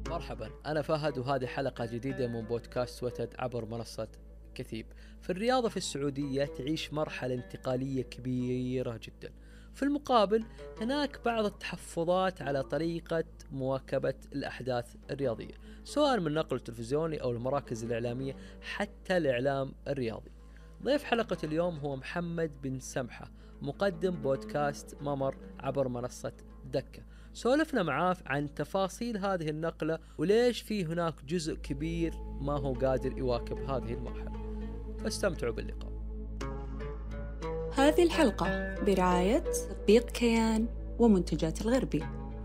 مرحبا، أنا فهد وهذه حلقة جديدة من بودكاست وتد عبر منصة كثيب. في الرياضة في السعودية تعيش مرحلة انتقالية كبيرة جدا. في المقابل هناك بعض التحفظات على طريقة مواكبة الأحداث الرياضية، سواء من النقل التلفزيوني أو المراكز الإعلامية حتى الإعلام الرياضي. ضيف حلقة اليوم هو محمد بن سمحة، مقدم بودكاست ممر عبر منصة دكة. سولفنا معاه عن تفاصيل هذه النقلة وليش في هناك جزء كبير ما هو قادر يواكب هذه المرحلة. فاستمتعوا باللقاء. هذه الحلقة برعاية تطبيق كيان ومنتجات الغربي.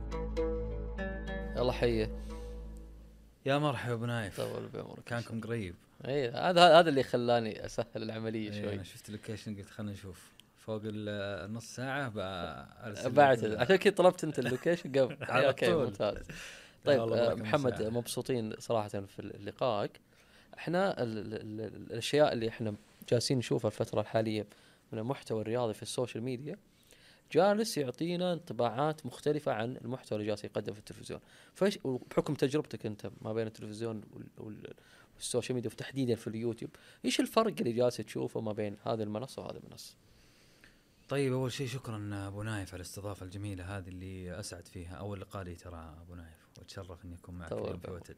يلا حيه. يا مرحبا ابو نايف، طول بعمرك. كانكم قريب. اي هذا اللي خلاني اسهل العملية شوي. انا شفت اللوكيشن قلت خلنا نشوف فوق النص ساعة بعد عشان كذا طلبت انت اللوكيشن قبل. اوكي ممتاز. طيب محمد، مبسوطين صراحة في لقائك. احنا الاشياء اللي احنا جالسين نشوفها الفترة الحالية من المحتوى الرياضي في السوشيال ميديا جالس يعطينا انطباعات مختلفة عن المحتوى اللي جالس يقدم في التلفزيون. فايش بحكم تجربتك انت ما بين التلفزيون والسوشيال ميديا وتحديدا في اليوتيوب، ايش الفرق اللي جالس تشوفه ما بين هذه المنصة وهذه المنصة؟ طيب اول شيء شكرا ابو نايف على الاستضافة الجميلة هذه اللي اسعد فيها، اول لقاء لي ترى ابو نايف، واتشرف اني اكون معك اليوم في وتد.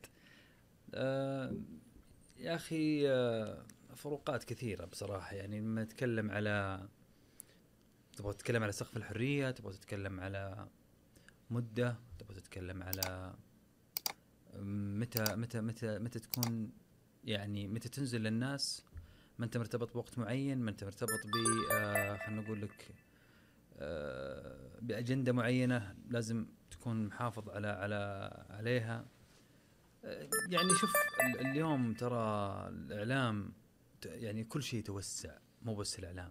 يا اخي فروقات كثيرة بصراحة. يعني لما نتكلم على تبغى تتكلم على سقف الحرية، تبغى تتكلم على مدة، تبغى تتكلم على متى تكون، يعني متى تنزل للناس، ما انت مرتبط بوقت معين، ما انت مرتبط ب خلينا نقول لك بأجندة معينة لازم تكون محافظ عليها. يعني شوف اليوم ترى الإعلام يعني كل شيء توسع، مو بس الإعلام.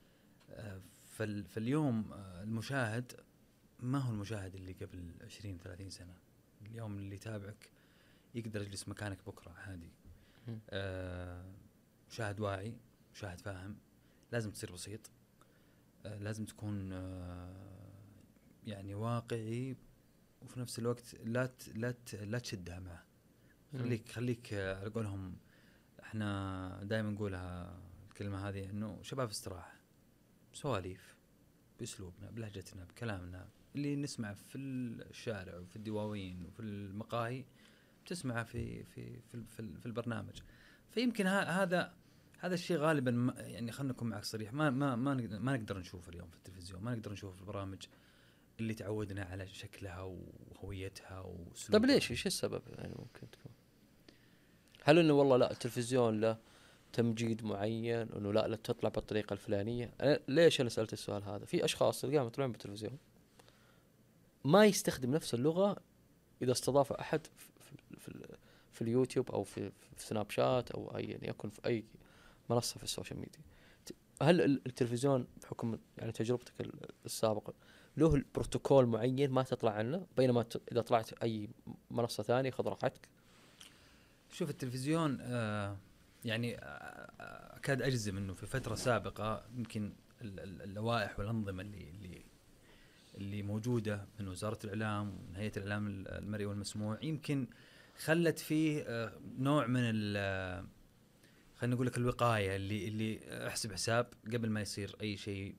فاليوم المشاهد ما هو المشاهد اللي قبل 20-30 سنة. اليوم اللي يتابعك يقدر يجلس مكانك بكرة عادي. مشاهد واعي، مشاهد فاهم، لازم تصير بسيط، لازم تكون يعني واقعي، وفي نفس الوقت لا تشدها معه. خليك على قولهم احنا دائما نقولها الكلمة هذه، انه شباب استراحة، سواليف باسلوبنا، بلهجتنا، بكلامنا اللي نسمع في الشارع وفي الدواوين وفي المقاهي تسمعه في البرنامج. فيمكن هذا الشيء غالبا يعني خلنا نكون معك صريح، ما نقدر نشوف اليوم في التلفزيون، ما نقدر نشوف البرامج اللي تعودنا على شكلها وهويتها واسلوبها. طيب ليش؟ ايش السبب يعني ممكن تكون؟ هل انه والله لا التلفزيون له تمجيد معين، انه لا تطلع بالطريقه الفلانيه؟ ليش انا سالت السؤال هذا؟ في اشخاص تلقاهم يطلعون بالتلفزيون ما يستخدم نفس اللغه اذا استضاف احد في اليوتيوب او في سناب شات او اي يكن في اي منصه في السوشيال ميديا. هل التلفزيون بحكم يعني تجربتك السابقه له البروتوكول معين ما تطلع عنه، بينما اذا طلعت اي منصه ثانيه خذ راحتك؟ شوف التلفزيون يعني أكاد أجزم أنه في فترة سابقة يمكن اللوائح والأنظمة اللي موجودة من وزارة الإعلام ومن هيئة الإعلام المرئي والمسموع يمكن خلت فيه نوع من خلينا نقول لك الوقاية، اللي احسب حساب قبل ما يصير أي شيء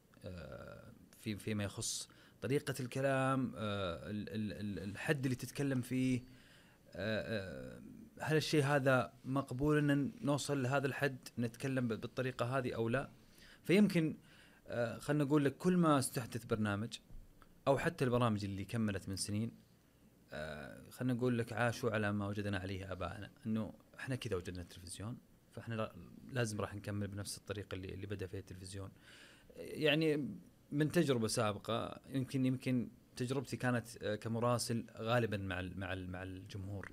فيما يخص طريقة الكلام، الحد اللي تتكلم فيه، هل الشيء هذا مقبول أن نوصل لهذا الحد نتكلم بالطريقة هذه أو لا. فيمكن خلنا نقول لك كل ما استحدث برنامج أو حتى البرامج اللي كملت من سنين، خلنا نقول لك عاشوا على ما وجدنا عليه آبائنا، أنه إحنا كذا وجدنا التلفزيون، فإحنا لازم راح نكمل بنفس الطريقة اللي بدأ فيها التلفزيون. يعني من تجربة سابقة يمكن تجربتي كانت كمراسل غالبا مع الجمهور.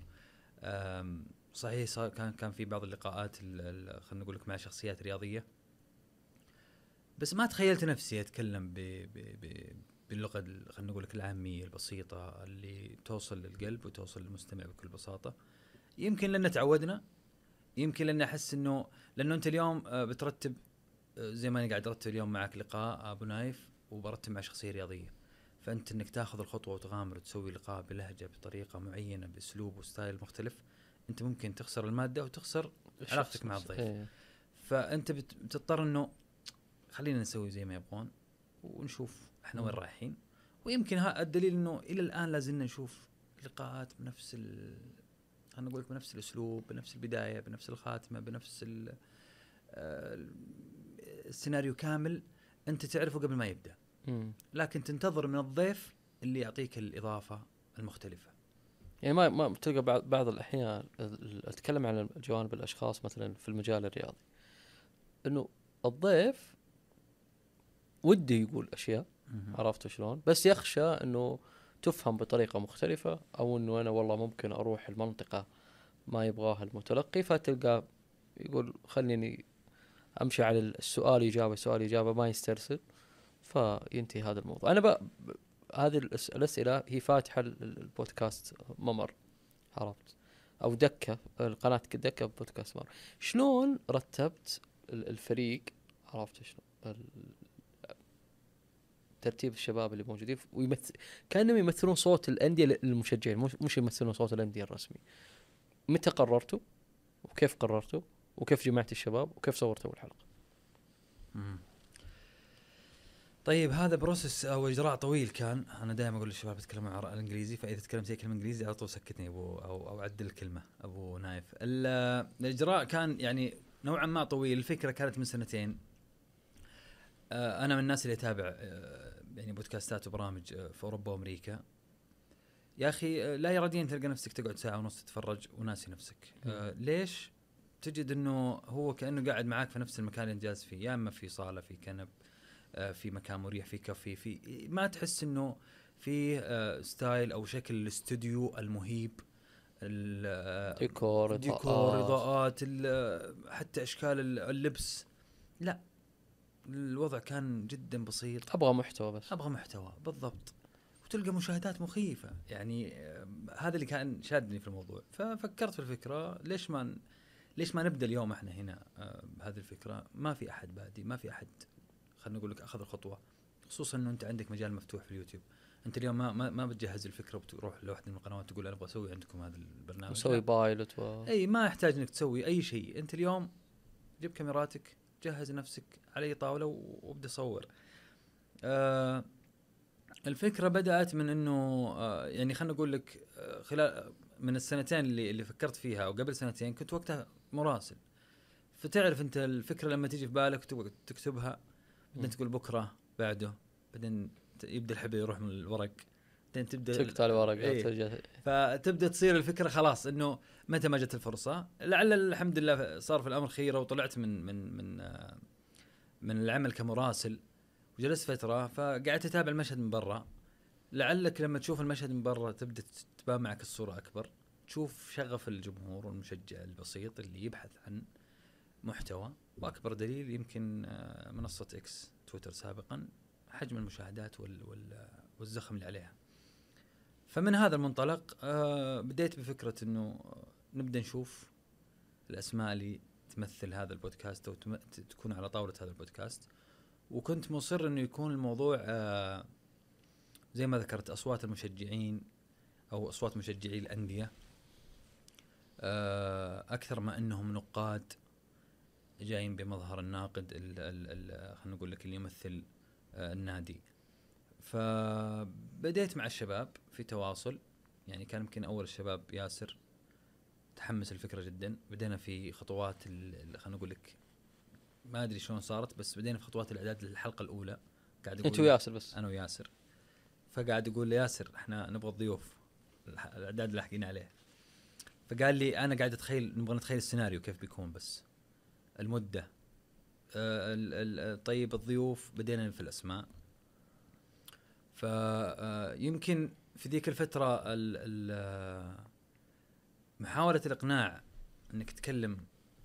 صحيح كان في بعض اللقاءات خلينا نقول لك مع شخصيات رياضية، بس ما تخيلت نفسي أتكلم باللغة خلينا نقول لك العامية البسيطة اللي توصل للقلب وتوصل للمستمع بكل بساطة. يمكن لأن تعودنا، يمكن لأن أحس إنه لأنه أنت اليوم بترتب زي ما أنا قاعد أرتب اليوم معك لقاء أبو نايف وبرتب مع شخصية رياضية، فانت انك تاخذ الخطوه وتغامر وتسوي لقاء بلهجه بطريقه معينه باسلوب وستايل مختلف، انت ممكن تخسر الماده وتخسر علاقتك مع الضيف. فانت بتضطر انه خلينا نسوي زي ما يبغون ونشوف احنا وين رايحين. ويمكن هذا الدليل انه الى الان لازلنا نشوف لقاءات بنفس خلينا نقول بنفس الاسلوب، بنفس البدايه، بنفس الخاتمه، بنفس السيناريو كامل انت تعرفه قبل ما يبدا، لكن تنتظر من الضيف اللي يعطيك الاضافه المختلفه. يعني ما تلقى بعض الاحيان اتكلم عن جوانب الاشخاص مثلا في المجال الرياضي، انه الضيف وده يقول اشياء عرفت شلون، بس يخشى انه تفهم بطريقه مختلفه، او انه انا والله ممكن اروح المنطقه ما يبغاها المتلقي، فتلقى يقول خليني امشي على السؤال اجابه ما يسترسل، فينتهي هذا الموضوع. انا هذه الاسئله هي فاتحه البودكاست ممر عرفت، او دكه القناه دكه بودكاست ممر. شلون رتبت الفريق عرفت شلون ترتيب الشباب اللي موجودين كانهم يمثلون صوت الانديه للمشجعين، مش يمثلون صوت الانديه الرسمي. متى قررتوا وكيف قررتوا وكيف جمعت الشباب وكيف صورتوا الحلقه؟ طيب هذا بروسس او اجراء طويل كان. انا دائما اقول للشباب يتكلموا الانجليزي، فاذا تكلمت كلمه انجليزي على طول سكتني او عدل الكلمه ابو نايف. الاجراء كان يعني نوعا ما طويل. الفكره كانت من 2 سنين. انا من الناس اللي اتابع يعني بودكاستات وبرامج في اوروبا وامريكا. يا اخي لا اراديا تلقى نفسك تقعد ساعه ونص تتفرج وناسي نفسك. ليش؟ تجد انه هو كانه قاعد معاك في نفس المكان اللي جالس فيه، يا اما في صاله، في كنب، في مكان مريح، في كافي، في ما تحس انه في ستايل او شكل الاستوديو المهيب، ديكور اضاءات، حتى اشكال اللبس. لا، الوضع كان جدا بسيط. ابغى محتوى بس، ابغى محتوى بالضبط، وتلقى مشاهدات مخيفه. يعني هذا اللي كان شادني في الموضوع. ففكرت في الفكره، ليش ما نبدا اليوم احنا هنا بهذه الفكره؟ ما في احد بادي، ما في احد خلينا نقول لك اخذ الخطوه، خصوصا انه انت عندك مجال مفتوح في اليوتيوب. انت اليوم ما بتجهز الفكره وتروح لواحده من القنوات تقول انا ابغى اسوي عندكم هذا البرنامج، نسوي بايلوت اي ما يحتاج انك تسوي اي شيء. انت اليوم جيب كاميراتك، جهز نفسك على طاوله وابدا صور. الفكره بدات من انه يعني خلينا نقول لك خلال من السنتين اللي فكرت فيها، او قبل 2 سنين كنت وقتها مراسل. فتعرف انت الفكره لما تيجي في بالك وتبغى تكتبها، بعدين تقول بكره بعده، بعدين يبدا الحبل يروح من الورق، بعدين تبدا تقطع الورقه ترجع، فتبدا تصير الفكره خلاص انه متى ما جت الفرصه. لعل الحمد لله صار في الامر خيره، وطلعت من العمل كمراسل وجلست فتره، فقعدت اتابع المشهد من برا. لعلك لما تشوف المشهد من برا تبدا تبان معك الصوره اكبر، تشوف شغف الجمهور والمشجع البسيط اللي يبحث عن محتوى. واكبر دليل يمكن منصه اكس تويتر سابقا، حجم المشاهدات والزخم اللي عليها. فمن هذا المنطلق بديت بفكره انه نبدا نشوف الاسماء اللي تمثل هذا البودكاست او تكون على طاوله هذا البودكاست. وكنت مصر انه يكون الموضوع زي ما ذكرت اصوات المشجعين او اصوات مشجعي الانديه، اكثر ما انهم نقاد جايين بمظهر الناقد خلينا نقول لك اللي يمثل النادي. فبديت مع الشباب في تواصل. يعني كان يمكن اول الشباب ياسر تحمس الفكره جدا. بدينا في خطوات خلينا نقول لك ما ادري شلون صارت، بس بدينا في خطوات الاعداد للحلقه الاولى. قاعد اقول انت وياسر بس؟ انا وياسر. فقاعد اقول لياسر احنا نبغى الضيوف، الاعداد لاحقين عليه. فقال لي انا قاعد نبغى نتخيل السيناريو كيف بيكون، بس المده طيب الضيوف بدينا في الاسماء. فيمكن في ذيك الفتره محاوله الاقناع انك تكلم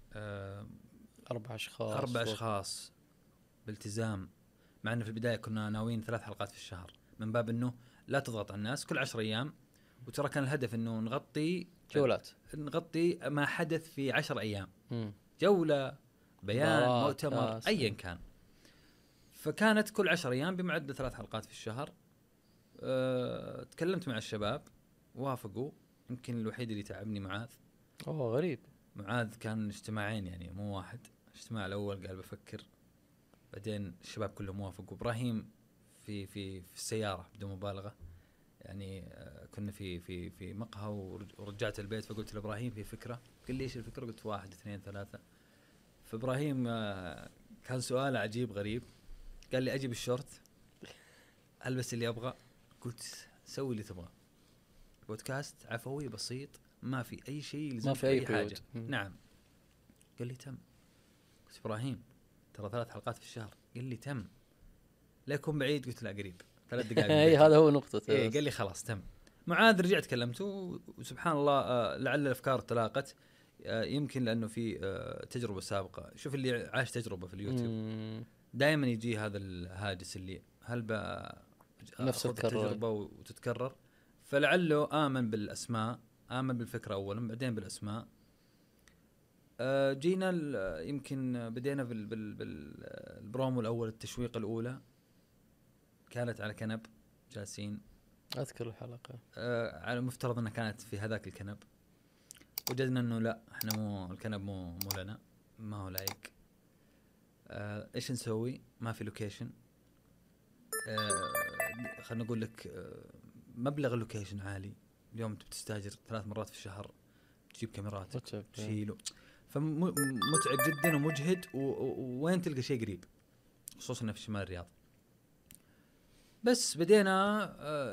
4 أشخاص بالتزام، مع انه في البدايه كنا ناويين 3 حلقات في الشهر، من باب انه لا تضغط على الناس كل 10 ايام. وترى كان الهدف انه نغطي جولات، نغطي ما حدث في 10 ايام، جوله، بيان، مؤتمر، ايا كان. فكانت كل 10 ايام بمعدل 3 حلقات في الشهر. تكلمت مع الشباب وافقوا. يمكن الوحيد اللي تعبني معاذ. غريب. معاذ كان اجتماعين يعني مو واحد. الاجتماع الاول قال بفكر، بعدين الشباب كلهم وافقوا. ابراهيم في السياره بدون مبالغه يعني. كنا في مقهى ورجعت البيت، فقلت لابراهيم في فكره. قال لي ايش الفكره؟ قلت 1 2 3. فابراهيم كان سؤال عجيب غريب. قال لي اجيب الشورت، البس اللي ابغى. قلت سوي اللي تبغى، بودكاست عفوي بسيط ما في اي شيء، ما في اي حاجه. نعم. قال لي تم. قلت ابراهيم ترى 3 حلقات في الشهر. قال لي تم. لا يكون بعيد. قلت لا قريب 3 دقائق. اي هذا هو نقطته. إيه قال لي خلاص تم. معاذ رجعت كلمته وسبحان الله لعل الافكار تلاقت. يمكن لانه في تجربه سابقه. شوف اللي عاش تجربه في اليوتيوب دائما يجي هذا الهاجس اللي هل نفس التجربه وتتكرر. فلعله آمن بالأسماء، آمن بالفكرة أولا بعدين بالأسماء. جينا يمكن بدينا بالبرومو الأول. التشويق الأولى كانت على كنب جالسين. أذكر الحلقة. على المفترض أنها كانت في هذاك الكنب. وجدنا أنه لا، إحنا مو الكنب مو لنا، ما هو لايق. إيش نسوي؟ ما في لوكيشن. خلنا نقول لك مبلغ اللوكيشن عالي. اليوم بتستاجر 3 مرات في الشهر، تجيب كاميرات تشيله، فمتعب جدا ومجهد. وين تلقى شيء قريب، خصوصا في شمال الرياض. بس بدينا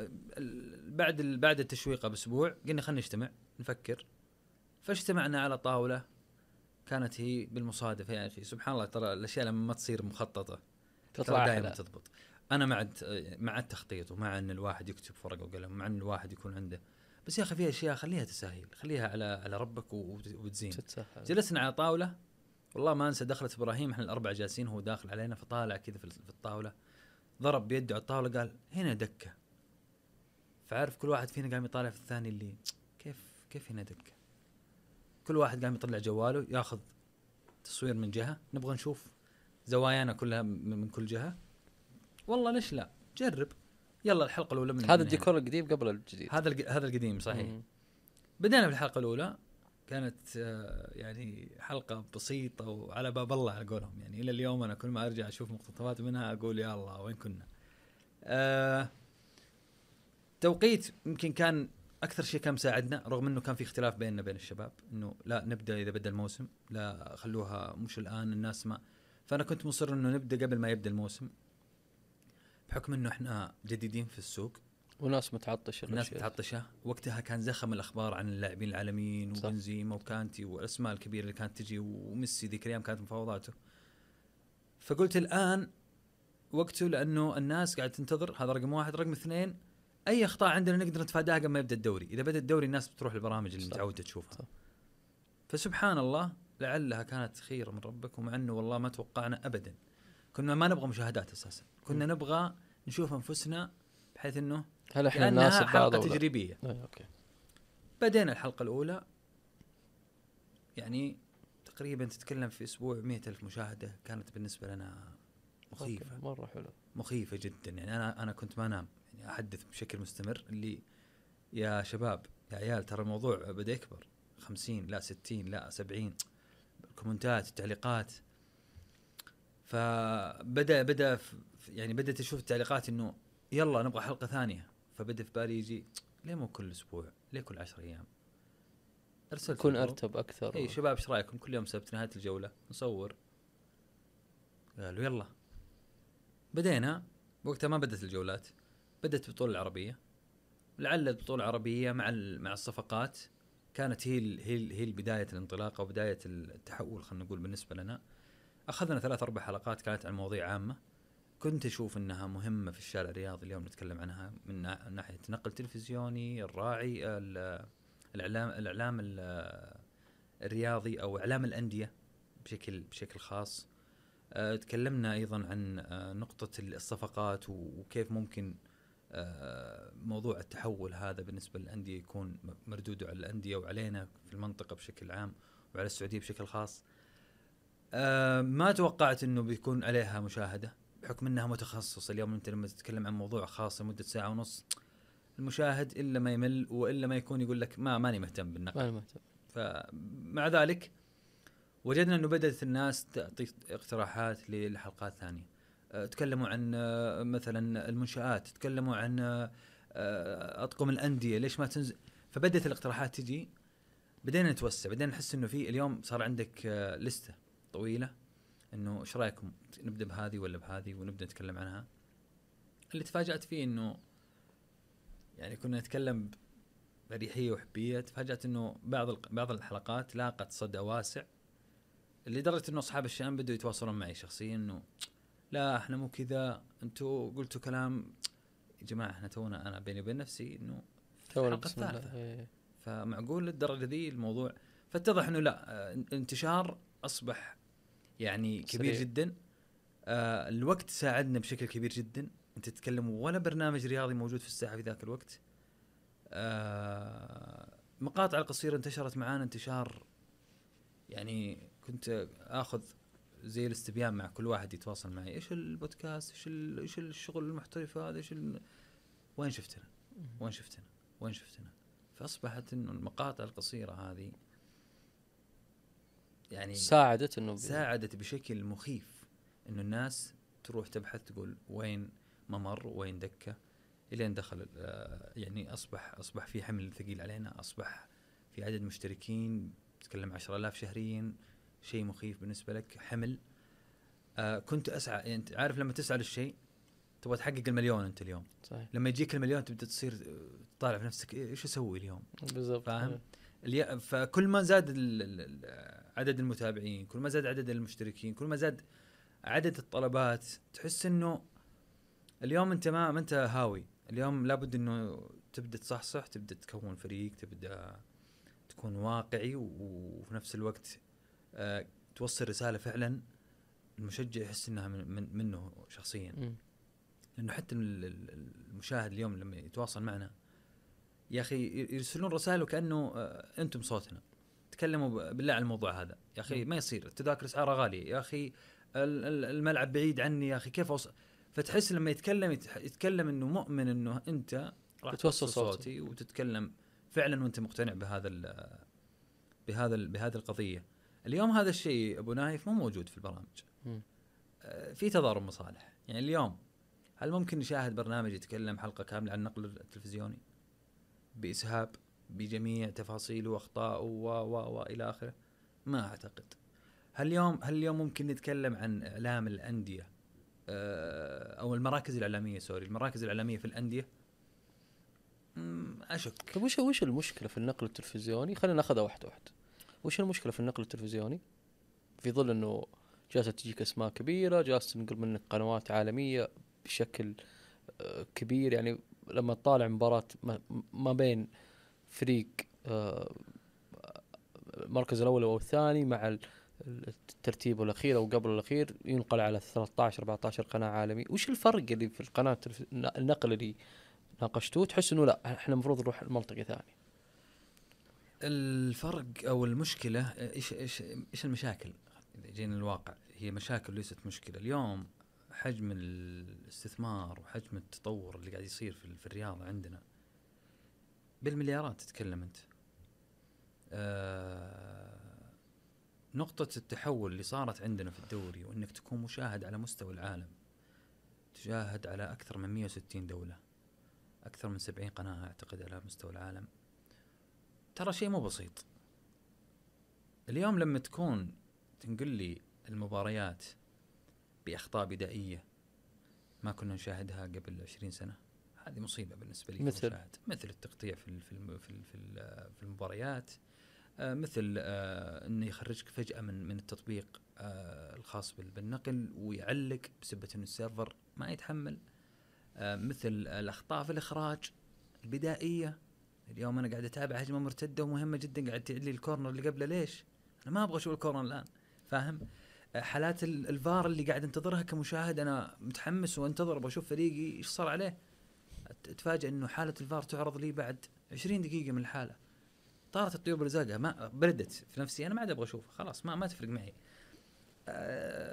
بعد التشويقه باسبوع قلنا خلينا نجتمع نفكر. فاجتمعنا على طاوله كانت هي بالمصادفه يا اخي. سبحان الله ترى الاشياء لما ما تصير مخططه تطلع دائما تضبط. انا مع التخطيط ومع ان الواحد يكتب فرقه وقلم، مع ان الواحد يكون عنده. بس يا اخي في اشياء خليها تسهل، خليها على ربك وتزين. جلسنا على طاوله والله ما انسى. دخلت ابراهيم، احنا الاربعه جالسين، هو داخل علينا فطالع كذا في الطاوله، ضرب بيده على الطاوله قال هنا دكه. فعارف كل واحد فينا قام يطالع في الثاني اللي كيف هنا دكه. كل واحد قام يطلع جواله ياخذ تصوير من جهه، نبغى نشوف زوايانا كلها من كل جهه. والله ليش لا جرب. يلا الحلقه الاولى من هذا الديكور القديم قبل الجديد. هذا القديم صحيح. بدينا في الحلقه الاولى كانت يعني حلقه بسيطه وعلى باب الله على قولهم يعني. الى اليوم انا كل ما ارجع اشوف مقتطفات منها اقول يا الله وين كنا. توقيت يمكن كان اكثر شيء كان مساعدنا، رغم انه كان في اختلاف بيننا بين الشباب انه لا نبدا اذا بدا الموسم، لا خلوها مش الان الناس ما. فانا كنت مصر انه نبدا قبل ما يبدا الموسم، بحكم انه احنا جديدين في السوق وناس متعطشه. الناس متعطشه. وقتها كان زخم الاخبار عن اللاعبين العالميين وبنزيما وكانتي والاسماء الكبيره اللي كانت تجي، وميسي ذيك الايام كانت مفاوضاته. فقلت الان وقته، لانه الناس قاعده تنتظر. هذا رقم 1. رقم 2 اي اخطاء عندنا نقدر نتفاداها قبل ما يبدا الدوري. اذا بدا الدوري الناس بتروح للبرامج اللي متعوده تشوفها. فسبحان الله لعلها كانت خير من ربك. ومع انه والله ما توقعنا ابدا، كنا ما نبغى مشاهدات اساسا، كنا نبغى نشوف انفسنا بحيث انه هل احنا نناسب حلقه تجريبيه. اوكي. بدينا الحلقه الاولى يعني تقريبا تتكلم في اسبوع 100,000 مشاهده. كانت بالنسبه لنا مخيفه مره حلو، مخيفه جدا يعني. انا كنت ما انام يعني، احدث بشكل مستمر اللي يا شباب يا عيال ترى الموضوع بدا يكبر. 50 لا 60 لا 70 الكومنتات التعليقات. فبدا يعني بدأت اشوف التعليقات انه يلا نبغى حلقه ثانيه. فبدا في بالي يجي ليه مو كل اسبوع، ليه كل 10 ايام. ارسلت يكون ارتب اكثر. اي شباب ايش رايكم كل يوم سبت نهايه الجوله نصور؟ قالوا يلا. بدينا. وقتها ما بدت الجولات، بدت البطوله العربيه. لعل البطوله العربيه مع الصفقات كانت هي بدايه الانطلاقه وبدايه التحول خلينا نقول بالنسبه لنا. اخذنا 3-4 حلقات كانت عن مواضيع عامه كنت اشوف انها مهمه في الشارع الرياضي اليوم نتكلم عنها، من ناحيه نقل تلفزيوني، الراعي، الاعلام الرياضي او اعلام الانديه بشكل خاص. تكلمنا ايضا عن نقطه الصفقات وكيف ممكن موضوع التحول هذا بالنسبه للانديه يكون مردوده على الانديه وعلينا في المنطقه بشكل عام وعلى السعوديه بشكل خاص. ما توقعت انه بيكون عليها مشاهده بحكم انها متخصص. اليوم انت لما تتكلم عن موضوع خاص لمده ساعه ونص، المشاهد الا ما يمل والا ما يكون يقول لك ماني مهتم بالنقل. ماني مهتم. فمع ذلك وجدنا انه بدات الناس تعطي اقتراحات لحلقات ثانيه. تكلموا عن مثلا المنشآت، تكلموا عن اطقم الانديه، ليش ما تنزل. فبدت الاقتراحات تجي، بدينا نتوسع، بدينا نحس انه في اليوم صار عندك لسته طويله، انه ايش رايكم نبدا بهذه ولا بهذه ونبدا نتكلم عنها. اللي تفاجأت فيه انه يعني كنا نتكلم بأريحية وحبية، تفاجأت انه بعض الحلقات لاقت صدى واسع، لدرجة انه اصحاب الشأن بدوا يتواصلون معي شخصيا انه لا احنا مو كذا، انتوا قلتوا كلام يا جماعة، احنا تونا انا بيني وبين نفسي انه الحلقة الثالثة، فمعقول للدرجة ذي الموضوع. فاتضح انه لا، انتشار اصبح يعني كبير سريع جدا. الوقت ساعدنا بشكل كبير جدا. انت تتكلم ولا برنامج رياضي موجود في الساحة في ذاك الوقت. مقاطع القصيرة انتشرت معانا انتشار، يعني كنت اخذ زي الاستبيان مع كل واحد يتواصل معي، ايش البودكاست، ايش الشغل المحترف هذا، وين شفتنا. فاصبحت انه المقاطع القصيرة هذه يعني ساعدت بشكل مخيف انه الناس تروح تبحث تقول وين ممر وين دكة، الين دخل يعني اصبح في حمل ثقيل علينا، اصبح في عدد مشتركين تتكلم 10,000 شهريا، شيء مخيف بالنسبة لك، حمل. كنت اسعى، يعني انت عارف لما تسعى للشيء تبغى تحقق المليون انت اليوم، صحيح. لما يجيك المليون تبدا تصير تطالع في نفسك ايش اسوي اليوم بالضبط، فاهم. فكل ما زاد عدد المتابعين، كل ما زاد عدد المشتركين، كل ما زاد عدد الطلبات، تحس انه اليوم انت ما انت هاوي. اليوم لابد انه تبدا تصحصح، تبدا تكون فريق، تبدا تكون واقعي، وفي نفس الوقت توصل رسالة فعلا المشجع يحس انها منه شخصيا. لانه حتى المشاهد اليوم لما يتواصل معنا يا اخي يرسلون رسائل وكأنه انتم صوتنا، تكلموا بالله عن الموضوع هذا يا اخي، ما يصير، التذاكر اسعارها غالية يا اخي، الملعب بعيد عني يا اخي، كيف اوصل. فتحس لما يتكلم انه مؤمن انه انت راح توصل صوتي وتتكلم فعلا وانت مقتنع بهذا القضية. اليوم هذا الشيء ابو نايف مو موجود في البرامج. في تضارب مصالح. يعني اليوم هل ممكن نشاهد برنامج يتكلم حلقة كاملة عن النقل التلفزيوني بإسهاب بجميع تفاصيله واخطائه والى اخره؟ ما اعتقد. هل اليوم ممكن نتكلم عن اعلام الأندية او المراكز الإعلامية، المراكز الإعلامية في الأندية؟ اشك. طيب وش المشكلة في النقل التلفزيوني؟ خلينا ناخذها واحدة واحدة. وش المشكلة في النقل التلفزيوني في ظل انه جالسة تجيك اسماء كبيرة، جالسة تنقل منك قنوات عالمية بشكل كبير؟ يعني لما تطالع مباراة ما بين فريق المركز الأول أو الثاني مع الترتيب الأخير أو قبل الأخير، ينقل على 13-14 قناة عالمي. وش الفرق اللي في القناة النقل اللي ناقشتوه تحس إنه لا إحنا مفروض نروح لمنطقة ثانية؟ الفرق أو المشكلة إيش المشاكل؟ إذا جينا الواقع هي مشاكل ليست مشكلة. اليوم حجم الاستثمار وحجم التطور اللي قاعد يصير في الرياضة عندنا بالمليارات تتكلم أنت. نقطة التحول اللي صارت عندنا في الدوري، وإنك تكون مشاهد على مستوى العالم، تشاهد على أكثر من 160 دولة، أكثر من 70 قناة أعتقد على مستوى العالم، ترى شيء مو بسيط. اليوم لما تكون تنقل لي المباريات بأخطاء بدائية ما كنا نشاهدها قبل 20 سنة، هذه مصيبة بالنسبة لي كمشاهد. مثل التقطيع في المباريات، مثل انه يخرجك فجأة من التطبيق الخاص بالنقل ويعلق بسبة انه السيرفر ما يتحمل، مثل الاخطاء في الاخراج البدائية. اليوم انا قاعد اتابع هجمة مرتدة ومهمة جدا، قاعد تعيد لي الكورنر اللي قبله، ليش؟ انا ما ابغى اشوف الكورنر الان، فاهم؟ حالات الفار اللي قاعد انتظرها كمشاهد، انا متحمس وانتظر ابغى اشوف فريقي ايش صار عليه، اتفاجئ انه حالة الفار تعرض لي بعد 20 دقيقة من الحالة. طارت الطيور برزاقها، ما بردت في نفسي، انا ما عاد ابغى اشوفها، خلاص ما تفرق معي.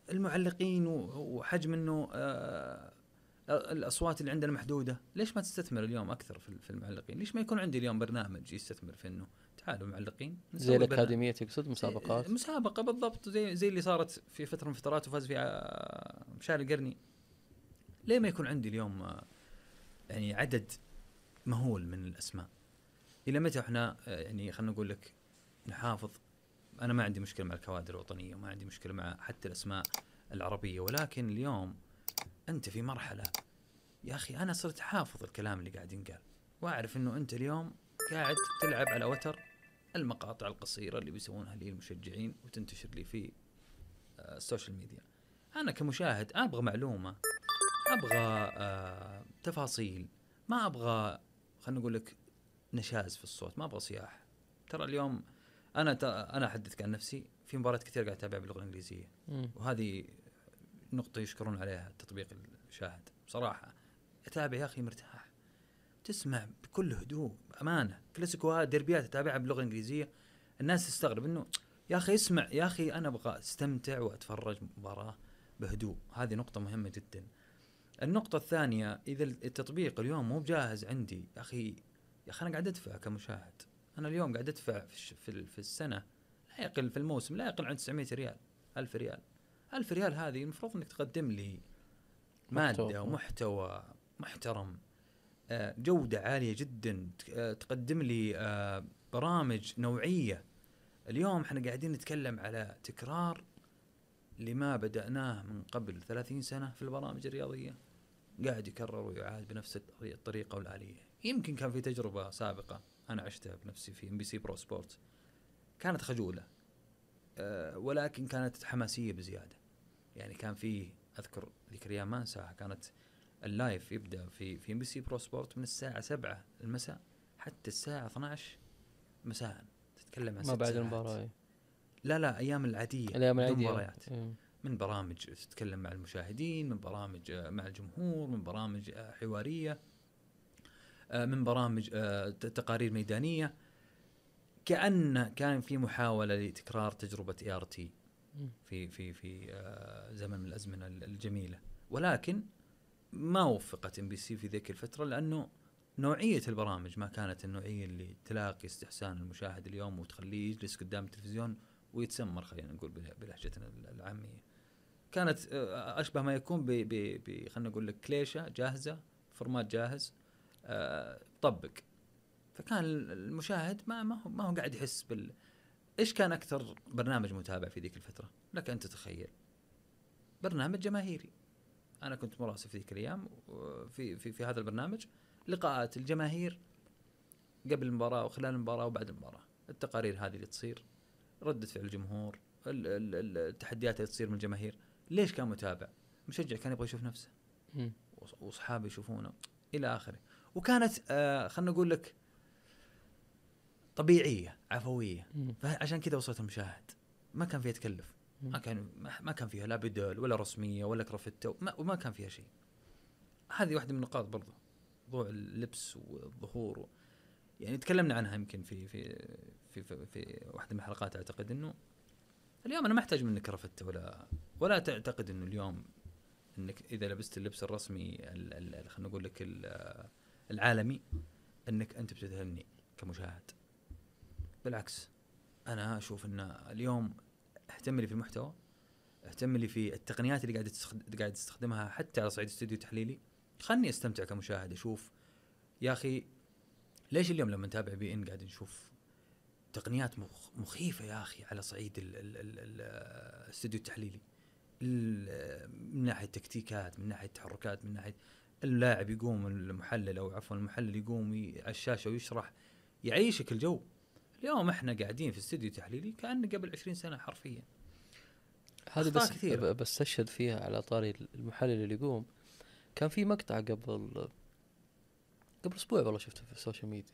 المعلقين وحجم انه الاصوات اللي عندنا محدوده، ليش ما تستثمر اليوم اكثر في المعلقين؟ ليش ما يكون عندي اليوم برنامج يستثمر في انه تعالوا معلقين زي الاكاديميه تقصد مسابقات؟ مسابقه بالضبط، زي اللي صارت في فتره من الفترات وفاز فيها مشاري القرني. ليه ما يكون عندي اليوم يعني عدد مهول من الاسماء؟ الى متى احنا يعني خلينا نقول لك نحافظ؟ انا ما عندي مشكله مع الكوادر الوطنيه وما عندي مشكله مع حتى الاسماء العربيه، ولكن اليوم انت في مرحله يا اخي انا صرت حافظ الكلام اللي قاعد ينقال، واعرف انه انت اليوم قاعد تلعب على وتر المقاطع القصيره اللي بيسوونها لي المشجعين وتنتشر لي في السوشيال ميديا. انا كمشاهد ابغى معلومه، ابغى تفاصيل، ما ابغى خلينا نقول لك نشاز في الصوت، ما ابغى صياح. ترى اليوم انا احدثك عن نفسي، في مباريات كثير قاعد اتابع باللغه الانجليزيه، وهذه نقطه يشكرون عليها تطبيق الشاهد. بصراحه اتابع يا اخي مرتاح، تسمع بكل هدوء بامانه. كلاسيكوات ديربيات اتابعها باللغه الانجليزيه، الناس تستغرب انه يا اخي اسمع، يا اخي انا ابغى استمتع واتفرج مباراه بهدوء. هذه نقطه مهمه جدا. النقطه الثانيه، اذا التطبيق اليوم مو جاهز عندي يا اخي انا قاعد ادفع كمشاهد. انا اليوم قاعد ادفع في السنه لا يقل، في الموسم لا يقل عن 900 ريال، 1000 ريال. 1000 ريال هذه المفروض انك تقدم لي ماده ومحتوى محترم، جوده عاليه جدا، تقدم لي برامج نوعيه. اليوم احنا قاعدين نتكلم على تكرار لما بدأناه من قبل 30 سنه في البرامج الرياضيه، قاعد يكرر ويعاد بنفس الطريقه والآلية. يمكن كان في تجربه سابقه انا عشتها بنفسي في MBC برو سبورت، كانت خجوله ولكن كانت حماسيه بزياده. يعني كان فيه، اذكر ذيك الايام ما انساها، كانت اللايف يبدا في MBC برو سبورت من الساعه 7 المساء حتى الساعه 12 مساء، تتكلم عن 6 ما بعد ساعات. المباراه؟ لا ايام العاديه، الايام العاديه مباريات من برامج تتكلم مع المشاهدين، من برامج مع الجمهور، من برامج حواريه، من برامج تقارير ميدانيه، كان في محاوله لتكرار تجربه ART في زمن من الازمنه الجميله. ولكن ما وفقت MBC في ذيك الفتره، لانه نوعيه البرامج ما كانت النوعيه اللي تلاقي استحسان المشاهد اليوم وتخليه يجلس قدام التلفزيون ويتسمر، خلينا نقول بلهجتنا العاميه. كانت اشبه ما يكون خلينا نقول لك كليشه جاهزه، فورمات جاهز طبق. فكان المشاهد ما هو قاعد يحس ايش كان اكثر برنامج متابع في ذيك الفتره؟ لك ان تتخيل، برنامج جماهيري. انا كنت مراسل في ذيك الايام في هذا البرنامج، لقاءات الجماهير قبل المباراه وخلال المباراه وبعد المباراه، التقارير هذه اللي تصير، ردة فعل الجمهور، التحديات اللي تصير من الجماهير. ليش كان متابع؟ مشجع كان يبغى يشوف نفسه واصحابه يشوفونه الى اخره. وكانت خلنا نقول لك طبيعيه عفويه، فعشان كذا وصلت المشاهد. ما كان فيها تكلف، ما كان فيها لا بدل ولا رسميه ولا كرافته، وما كان فيها شيء. هذه واحده من النقاط برضو، موضوع اللبس والظهور. يعني تكلمنا عنها يمكن في واحده من الحلقات. اعتقد انه اليوم انا ما احتاج منك كرافته ولا تعتقد انه اليوم انك اذا لبست اللبس الرسمي خلينا نقول لك العالمي انك انت بتذهلني كمشاهد. بالعكس، انا اشوف ان اليوم اهتم لي في المحتوى، اهتم لي في التقنيات اللي قاعد تستخدمها حتى على صعيد استوديو تحليلي، خلني استمتع كمشاهد. اشوف يا اخي ليش اليوم لما نتابع BN قاعد نشوف تقنيات مخيفه يا اخي على صعيد الاستوديو التحليلي، من ناحيه تكتيكات، من ناحيه تحركات، من ناحيه اللاعب يقوم، المحلل او عفوا المحلل يقوم على الشاشه ويشرح، يعيشك الجو. اليوم احنا قاعدين في استوديو تحليلي كأن قبل 20 سنه حرفيا. هذه بس تشهد فيها على طاري المحلل اللي يقوم. كان في مقطع قبل اسبوع والله شفته في السوشيال ميديا،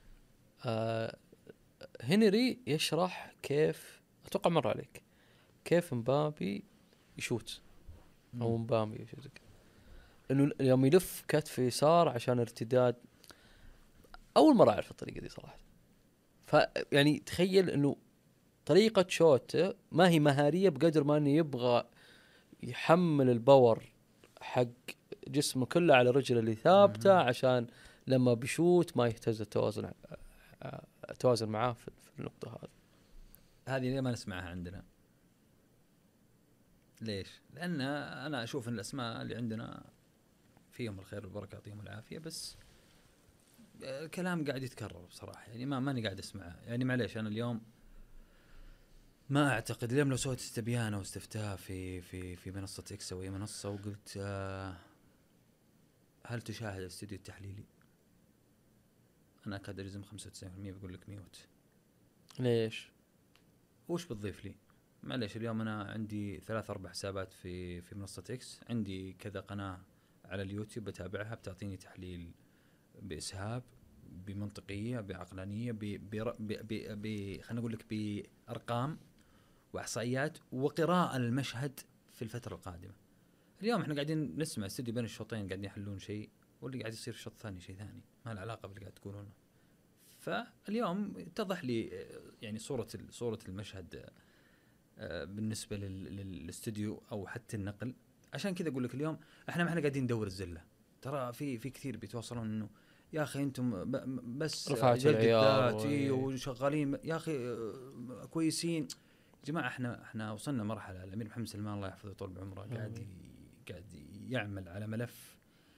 هنري يشرح كيف، اتوقع مر عليك، كيف مبابي يشوت او مبابي يشوتك، انه يوم يلف كتف يسار عشان ارتداد. اول مره اعرف الطريقه دي صراحه. فيعني تخيل انه طريقه شوته ما هي مهاريه بقدر ما انه يبغى يحمل الباور حق جسمه كله على رجله اللي ثابته عشان لما بيشوت ما يهتز التوازن معاه في النقطة هذه ليه ما نسمعها عندنا؟ ليش؟ لأن أنا أشوف أن الأسماء اللي عندنا فيهم الخير والبركة يعطيهم العافية، بس الكلام قاعد يتكرر بصراحة، يعني ماني قاعد أسمعه. يعني معليش، أنا اليوم ما أعتقد اليوم لو سويت استبيان أو استفتاء في منصة إكس أو أي منصة وقلت هل تشاهد الاستوديو التحليلي؟ أنا أكاد أجزم 95% بقول لك ميوت. ليش؟ وش بتضيف لي؟ معليش، اليوم أنا عندي 3-4 حسابات في منصة إكس، عندي كذا قناة على اليوتيوب بتابعها بتعطيني تحليل بإسهاب، بمنطقية، بعقلانية، خلينا نقول لك بأرقام وإحصائيات وقراءة المشهد في الفترة القادمة. اليوم احنا قاعدين نسمع استوديو بين الشوطين قاعدين يحلون شيء، واللي قاعد يصير في الشوط الثاني شيء ثاني ما له علاقة باللي قاعد تقولونه. فاليوم اتضح لي يعني صورة المشهد بالنسبة للاستوديو أو حتى النقل. عشان كذا أقول لك اليوم احنا ما احنا قاعدين ندور الزلة، ترى في كثير بيتواصلون إنه يا أخي أنتم بس رفعت العيار وشغالين يا أخي كويسين. يا جماعة احنا وصلنا مرحلة، الأمير محمد سلمان الله يحفظه طول بعمره قاعد يعمل على ملف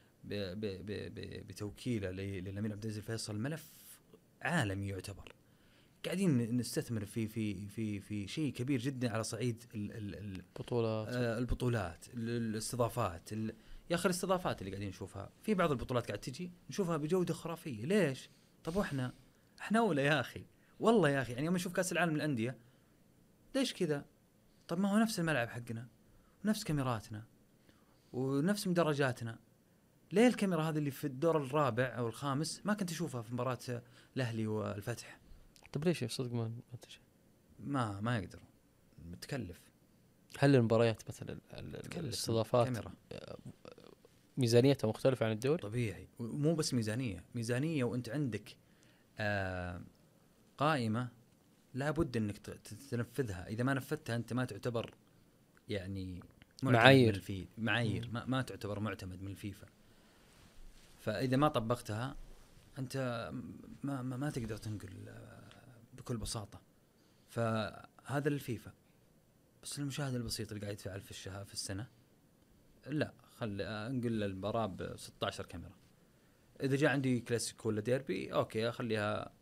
بتوكيله للأمير عبد العزيز الفيصل، ملف عالمي يعتبر. قاعدين نستثمر في شيء كبير جدا على صعيد البطولات، الاستضافات. يا اخي الاستضافات اللي قاعدين نشوفها في بعض البطولات قاعد تجي نشوفها بجودة خرافية. ليش؟ طب واحنا اولى يا اخي، والله يا اخي. يعني يوم نشوف كأس العالم للأندية ليش كذا؟ طب ما هو نفس الملعب حقنا ونفس كاميراتنا ونفس مدرجاتنا. ليه الكاميرا هذه اللي في الدور الرابع أو الخامس ما كنت أشوفها في مباراة الأهلي والفتح؟ طب ليش صدق ما يقدروا، متكلف. هل المباريات مثلا الاستضافات كاميرا ميزانيتها مختلفة عن الدوري؟ طبيعي، مو بس ميزانية وانت عندك قائمة لابد انك تنفذها. اذا ما نفذتها انت ما تعتبر يعني معايير ما تعتبر معتمد من الفيفا. فاذا ما طبقتها انت ما تقدر تنقل بكل بساطة. فهذا الفيفا. بس المشاهد البسيط اللي قاعد يتفاعل في السنة، لا انقل المباراة ب 16 كاميرا. إذا جاء عندي كلاسيكو ولا ديربي أوكي أخليها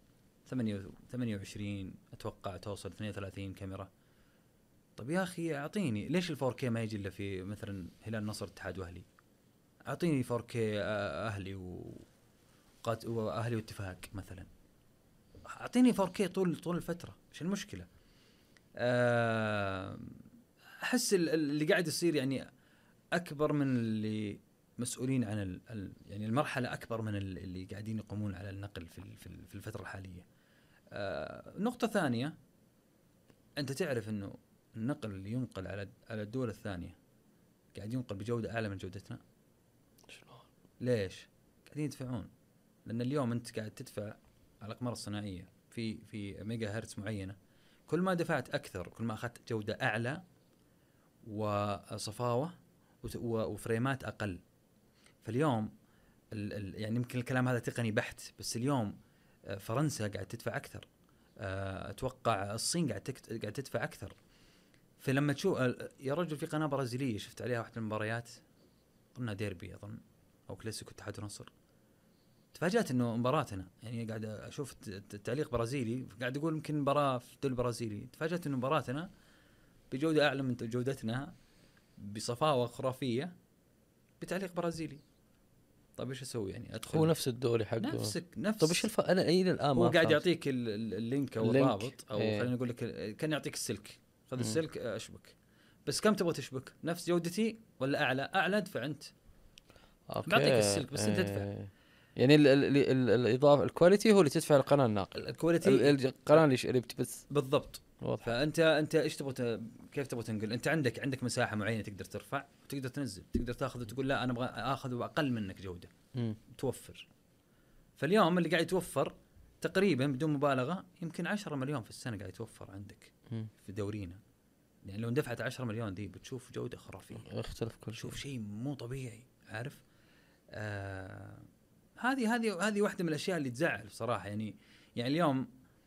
28 أتوقع توصل 32 كاميرا. طب يا أخي أعطيني ليش ال4K ما يجي إلا في مثلا هلال نصر اتحاد وأهلي؟ أعطيني 4K أهلي وأهلي واتفاق مثلا. أعطيني 4K طول الفترة. إيش المشكلة؟ أحس اللي قاعد يصير يعني أكبر من اللي مسؤولين عن يعني المرحلة أكبر من اللي قاعدين يقومون على النقل في الفترة الحالية. نقطة ثانية، أنت تعرف إنه النقل اللي ينقل على الدول الثانية قاعد ينقل بجودة أعلى من جودتنا. ليش؟ قاعدين يدفعون. لأن اليوم أنت قاعد تدفع على الأقمار الصناعية في ميجا هرتز معينة. كل ما دفعت أكثر كل ما أخذت جودة أعلى وصفاوة وفريمات أقل. فاليوم يعني يمكن الكلام هذا تقني بحت، بس اليوم فرنسا قاعد تدفع أكثر، أتوقع الصين قاعد تدفع أكثر. فلما تشوف يا رجل في قناة برازيلية شفت عليها واحدة المباريات قلنا ديربي أظن أو كلاسيكو اتحاد ونصر، تفاجأت إنه مباراتنا يعني قاعد أشوف تعليق برازيلي قاعد يقول يمكن مباراة في الدوري البرازيلي. تفاجأت إنه مباراتنا بجودة أعلى من جودتنا بصفاوة خرافية بتعليق برازيلي. طيب ايش اسوي يعني؟ ادخل هو نفس الدوري حقه نفس. طيب ايش انا الى الان هو قاعد يعطيك اللينك او الرابط او خلينا نقول لك كان يعطيك السلك. خذ السلك اشبك. بس كم تبغى تشبك؟ نفس جودتي ولا اعلى ادفع انت. بعطيك السلك بس انت تدفع. يعني الاضافه الكواليتي هو اللي تدفع القناه الناقل. الكواليتي القناه اللي بتبث بالضبط. واضح. فانت ايش تبغى كيف تبغى تنقل؟ انت عندك مساحه معينه تقدر ترفع وتقدر تنزل، تقدر تاخذ وتقول لا انا ابغى اخذ اقل منك جوده. توفر. فاليوم اللي قاعد يتوفر تقريبا بدون مبالغه يمكن 10 مليون في السنه قاعد يتوفر عندك في دورينا. يعني لو دفعت 10 مليون دي بتشوف جودة خرافية، يختلف كل شيء. تشوف شيء مو طبيعي، عارف. هذه واحدة من الأشياء اللي تزعل بصراحة. يعني اليوم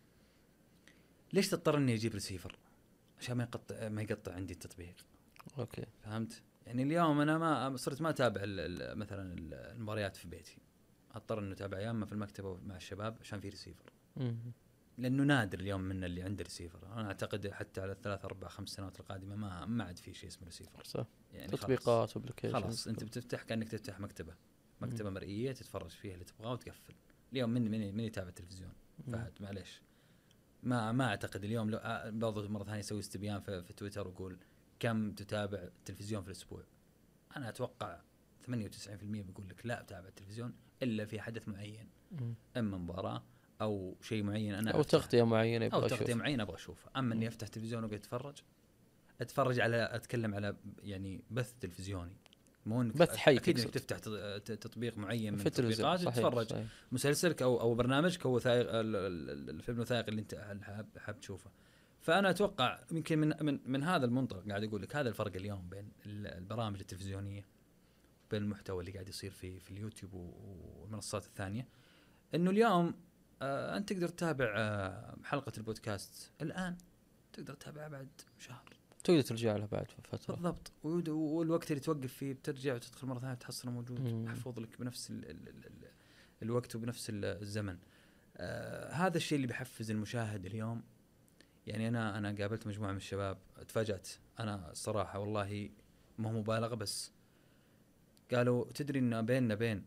ليش تضطر إني أجيب ريسيفر عشان ما يقطع عندي التطبيق؟ أوكي فهمت؟ يعني اليوم أنا صرت ما أتابع مثلا المباريات في بيتي، أضطر إنه أتابع يا إما في المكتبة مع الشباب عشان في ريسيفر. لأنه نادر اليوم من اللي عنده ريسيفر. أنا أعتقد حتى على 3 4 5 سنوات القادمة ما عاد في شيء اسمه ريسيفر. صح. يعني تطبيقات وابلكيشن خلاص أنت بتفتح كأنك تفتح مكتبة مرئية تتفرج فيها اللي تبغاه وتقفل. اليوم من يتابع التلفزيون؟ فهد معليش، ما أعتقد اليوم لو برضو مرة ثانية يسوي استبيان في تويتر ويقول كم تتابع التلفزيون في الأسبوع. أنا أتوقع 98% بيقول لك لا أتابع التلفزيون إلا في حدث معين، إما مباراة أو شيء معين أنا أو تغطية معينة أبغى أشوفها. أما إني أفتح تلفزيون وقاعد أتفرج على أتكلم على يعني بث تلفزيوني، مو بث حي. أكيد إنك تفتح تطبيق معين من التطبيقات تتفرج مسلسلك أو برنامجك أو الفيلم الوثائقي اللي أنت حاب تشوفه. فأنا أتوقع يمكن من هذا المنطلق قاعد أقول لك هذا الفرق اليوم بين البرامج التلفزيونية بين المحتوى اللي قاعد يصير في اليوتيوب والمنصات الثانية. إنه اليوم أنت تقدر تتابع حلقة البودكاست الآن، تقدر تتابعها بعد شهر، تقدر ترجع لها بعد فترة بالضبط. والوقت اللي توقف فيه بترجع وتدخل مرة ثانية تحصله موجود محفوظ لك بنفس الوقت وبنفس الزمن. هذا الشيء اللي بيحفز المشاهد اليوم. يعني أنا قابلت مجموعة من الشباب اتفاجأت أنا الصراحة والله، ما هو مبالغة، بس قالوا تدري إنه بين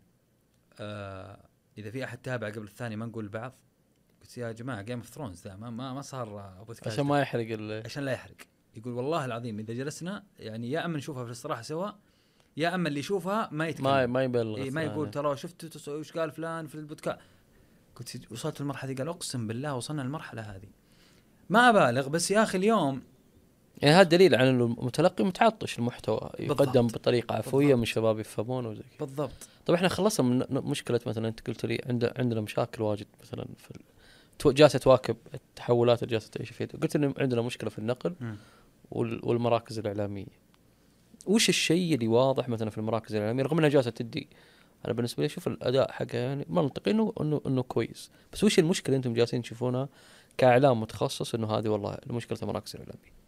إذا في أحد تابع قبل الثاني ما نقول البعض. قلت يا جماعة جيم اوف ثرونز ذا ما صار بودكاست عشان ما يحرق عشان لا يحرق. يقول والله العظيم إذا جلسنا يعني يا أما نشوفها في الاستراحة سوا، يا أما اللي يشوفها ما يتكلم ما يبلغ ما يقول ترى شفت وش قال فلان في البودكاست. قلت وصلت المرحلة دي؟ قال أقسم بالله وصلنا المرحلة هذه، ما أبالغ. بس يا أخي اليوم يعني هذا دليل على أن المتلقي متعطش المحتوى يقدم بالضبط. بطريقة عفوية من شباب يفهمونه وزي كذا. بالضبط. طب إحنا خلصنا من مشكلة مثلا أنت قلت لي عندنا مشاكل واجد مثلا في جالسة تواكب التحولات اللي جالسة تعيش فيها. قلت إن عندنا مشكلة في النقل والمراكز الإعلامية. وش الشيء اللي واضح مثلا في المراكز الإعلامية رغم أنها جالسة تدي، أنا بالنسبة لي أشوف الأداء حقها يعني منطقي إنه كويس، بس وش المشكلة أنتم جالسين تشوفونها كإعلام متخصص إنه هذه والله المشكلة المراكز الإعلامية؟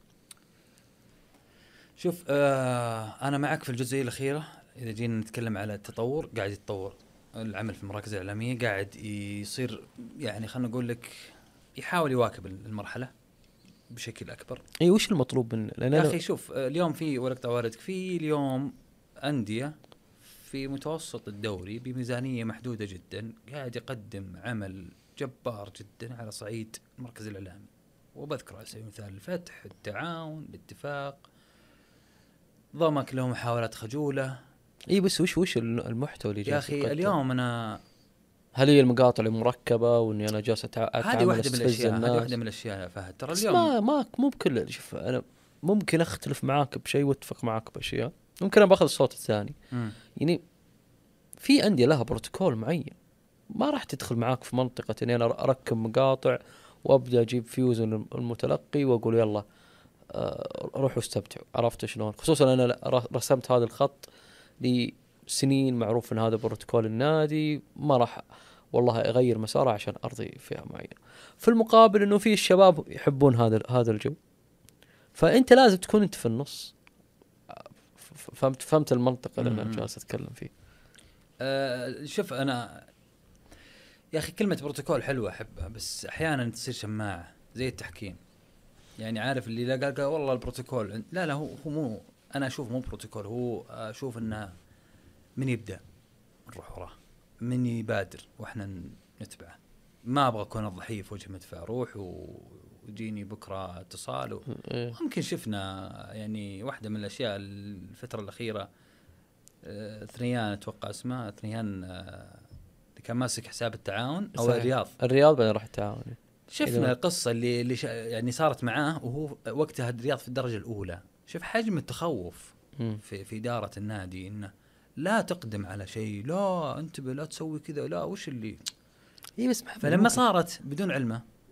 شوف أنا معك في الجزئية الأخيرة. إذا جينا نتكلم على التطور، قاعد يتطور العمل في المراكز الإعلامية، قاعد يصير يعني خلنا نقول لك يحاول يواكب المرحلة بشكل أكبر. إيه وش المطلوب من يا أخي شوف اليوم في ورقة عواردك في اليوم أندية في متوسط الدوري بميزانية محدودة جدا قاعد يقدم عمل جبار جدا على صعيد المركز الإعلامي. وبذكر على سبيل المثال الفتح، التعاون، الاتفاق، ضمك له محاولات خجولة. إيه بس وش المحتوى اللي يا أخي اليوم أنا هل هي المقاطع المركبة وإني أنا جالس أتعامل هذه واحدة من الأشياء يا فهد. ترى اليوم ما مو بكل. شوف أنا ممكن أختلف معاك بشيء واتفق معاك بأشياء، ممكن أنا باخذ الصوت الثاني. يعني في أندية لها بروتوكول معين، ما راح تدخل معاك في منطقة إني أنا أركب مقاطع وأبدأ أجيب فيوز من المتلقي وأقول يلا روحوا استمتعوا. عرفت شلون؟ خصوصا أنا رسمت هذا الخط لسنين، معروف أن هذا بروتوكول النادي، ما راح والله أغير مساره عشان أرضي فئة معينة. في المقابل إنه في الشباب يحبون هذا الجو، فأنت لازم تكون أنت في النص. فهمت المنطقة اللي أنا جالس أتكلم فيه. شوف أنا يا أخي كلمة بروتوكول حلوة أحبها، بس أحيانا تصير شماعة زي التحكيم. يعني عارف اللي لا قال والله البروتوكول، لا هو مو، أنا أشوف مو بروتوكول، هو أشوف إنه من يبدأ نروح وراه، من يبادر وإحنا نتبعه. ما أبغى أكون الضحية في وجه مدفع، روح وجيني بكرة اتصال ممكن شفنا يعني واحدة من الأشياء الفترة الأخيرة ثنيان أتوقع اسمها ثنيان اللي كان ماسك حساب التعاون أو الرياض بعدين راح التعاون. شفنا القصة اللي يعني صارت معاه وهو وقتها الرياض في الدرجة الأولى. شوف حجم التخوف في إدارة النادي، إنه لا تقدم على شيء، لا انتبه لا تسوي كذا، لا وش اللي بس فلما صارت بدون علمه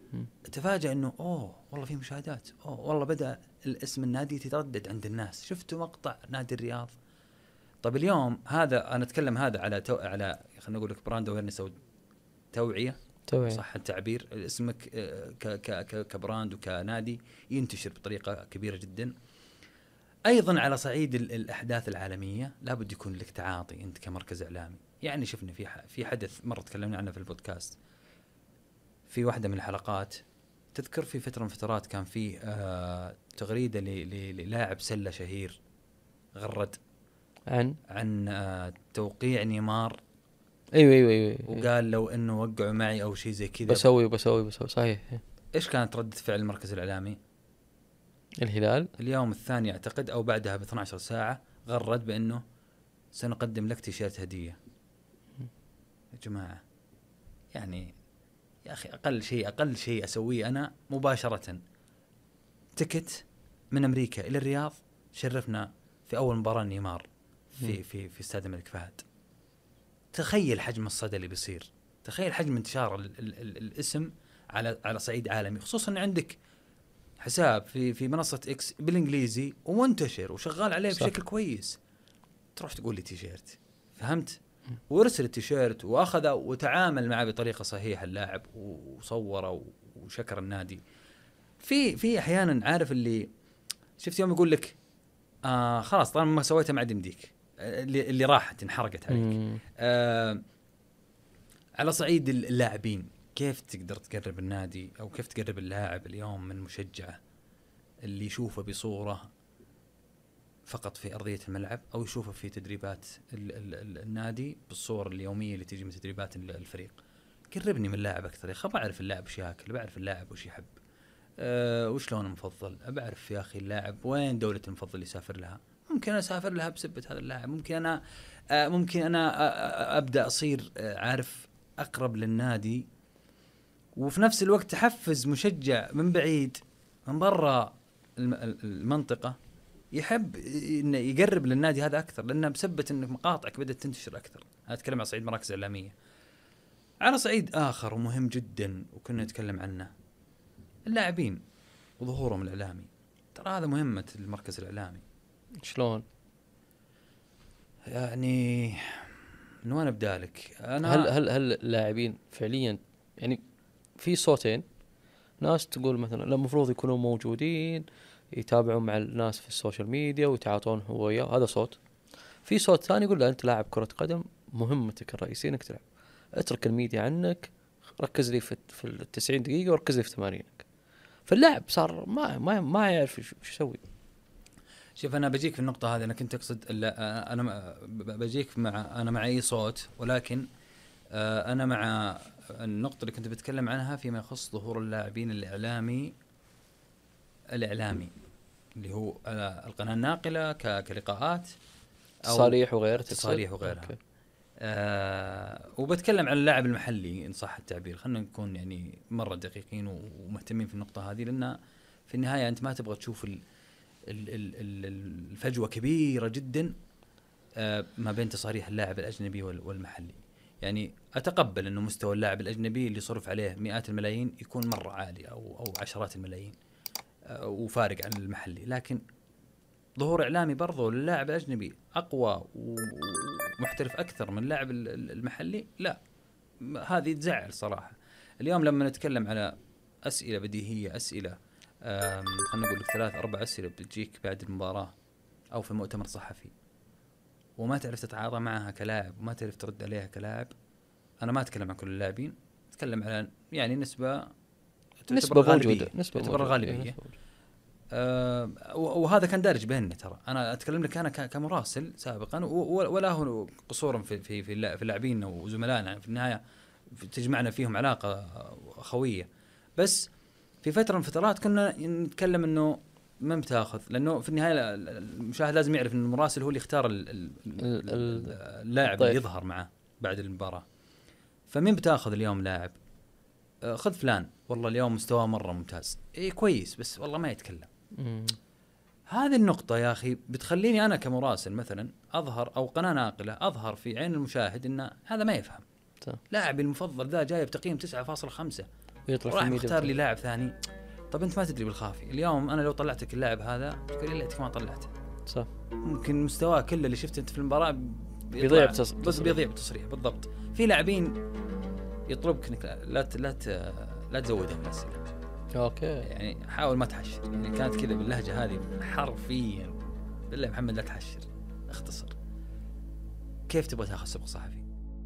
تفاجأ انه والله في مشاهدات، والله بدأ الاسم النادي يتردد عند الناس. شفتوا مقطع نادي الرياض؟ طب اليوم هذا انا اتكلم هذا على خلينا نقول لك براند اويرنس او توعية صح التعبير. اسمك كبراند وكنادي ينتشر بطريقة كبيرة جدا. ايضا على صعيد الاحداث العالمية لابد يكون لك تعاطي انت كمركز اعلامي. يعني شفنا في حدث مرة تكلمنا عنه في البودكاست في واحدة من الحلقات، تذكر في فترة من فترات كان في تغريدة للاعب سلة شهير غرد عن توقيع نيمار. ايوه وقال لو انه وقعوا معي او شيء زي كذا بسوي صحيح. ايش كانت ردة فعل المركز الاعلامي؟ الهلال اليوم الثاني اعتقد او بعدها ب 12 ساعة غرد بانه سنقدم لك تيشيرت هدية. يا جماعة يعني يا اخي اقل شيء اسويه انا مباشرة تكت من امريكا الى الرياض، شرفنا في اول مباراة نيمار في استاد الملك فهد. تخيل حجم الصدى اللي بيصير، تخيل حجم انتشار الاسم على صعيد عالمي، خصوصا ان عندك حساب في منصة اكس بالانجليزي ومنتشر وشغال عليه صح. بشكل كويس. تروح تقول لي تيشيرت، فهمت؟ وارسل التيشيرت واخذ وتعامل معه بطريقة صحيحة اللاعب وصوره وشكر النادي. في احيانا عارف اللي شفت يوم يقول لك خلاص طالما ما سويتها ما عاد يمديك، اللي راحت انحرقت عليك. على صعيد اللاعبين كيف تقدر تقرب النادي او كيف تقرب اللاعب اليوم من مشجعه اللي يشوفه بصورة فقط في أرضية الملعب أو يشوفه في تدريبات النادي بالصور اليومية اللي تيجي من تدريبات الفريق. قربني من اللاعب أكثر يا أخي، بعرف اللاعب وش ياكل، بعرف اللاعب وش يحب، وش لونه المفضل، بعرف يا أخي اللاعب وين دولة المفضل يسافر لها. ممكن أنا أسافر لها بسبة هذا اللاعب، ممكن أنا أبدأ أصير عارف أقرب للنادي، وفي نفس الوقت تحفز مشجع من بعيد من برا المنطقة يحب إنه يقرب للنادي هذا أكثر، لأنه بسبة إن مقاطعك بدأت تنتشر أكثر. أنا أتكلم على صعيد مراكز إعلامية. على صعيد آخر ومهم جدا وكنا نتكلم عنه، اللاعبين وظهورهم الإعلامي. ترى هذا مهمة المركز الإعلامي. شلون؟ يعني من وين أبدأ لك؟ أنا هل اللاعبين فعليا يعني في صوتين، ناس تقول مثلا لا المفروض يكونوا موجودين يتابعون مع الناس في السوشيال ميديا ويتعاطون هو وياه، هذا صوت. في صوت ثاني يقول لا أنت لاعب كرة قدم مهمتك الرئيسية إنك تلعب، اترك الميديا عنك، ركز لي في 90 دقيقة وركز لي في 80. فاللاعب صار ما يعرف ايش يسوي. شوف أنا بجيك في النقطة هذه، أنا كنت أقصد أنا بجيك مع أي صوت، ولكن أنا مع النقطة اللي كنت بتكلم عنها فيما يخص ظهور اللاعبين الإعلامي اللي هو القناة الناقلة كلقاءات تصاريح وغيرها. وبتكلم عن اللاعب المحلي إن صح التعبير. خلنا نكون يعني مرة دقيقين ومهتمين في النقطة هذه، لأن في النهاية أنت ما تبغى تشوف الفجوة كبيرة جدا ما بين تصاريح اللاعب الأجنبي والمحلي. يعني أتقبل أنه مستوى اللاعب الأجنبي اللي صرف عليه مئات الملايين يكون مرة عالي أو عشرات الملايين وفارق عن المحلي، لكن ظهور إعلامي برضو للاعب الأجنبي أقوى ومحترف أكثر من اللاعب المحلي، لا هذه تزعل صراحة. اليوم لما نتكلم على أسئلة بديهية، أسئلة خلنا نقول لك 3-4 أسئلة بتجيك بعد المباراة أو في مؤتمر صحفي وما تعرف تتعاطى معها كلاعب وما تعرف ترد عليها كلاعب. أنا ما أتكلم عن كل اللاعبين، أتكلم على يعني نسبة موجودة، تعتبر غالبية. وهذا كان دارج بيننا. ترى أنا أتكلم لك أنا كمراسل سابقا، ولا هو قصورا في اللاعبين وزملائنا، في النهاية تجمعنا فيهم علاقة خوية. بس في فترة من فترات كنا نتكلم إنه ما بتاخذ، لأنه في النهاية المشاهد لازم يعرف إن المراسل هو اللي يختار اللاعب اللي يظهر معه بعد المباراة. فمين بتاخذ اليوم لاعب؟ خذ فلان، والله اليوم مستواه مرة ممتاز، إيه كويس، بس والله ما يتكلم. هذه النقطة يا أخي بتخليني أنا كمراسل مثلا أظهر أو قناة ناقلة أظهر في عين المشاهد إن هذا ما يفهم. لاعب المفضل ذا جايب تقييم 9.5 ويطلع في راح الميديا مختار لي لاعب ثاني. طب انت ما تدري بالخافي، اليوم انا لو طلعتك اللاعب هذا تقول لي ليتك ما طلعته. صح. ممكن مستواه كله اللي شفته انت في المباراه بيضيع بس بيضيع بتصريح. بالضبط. في لاعبين يطلبك انك لا تزودهم الاسئله. اوكي. يعني حاول ما تحشر، يعني كانت كذا باللهجه هذه حرفيا، بالله محمد لا تحشر، اختصر. كيف تبغى تاخذ سبق صحفي؟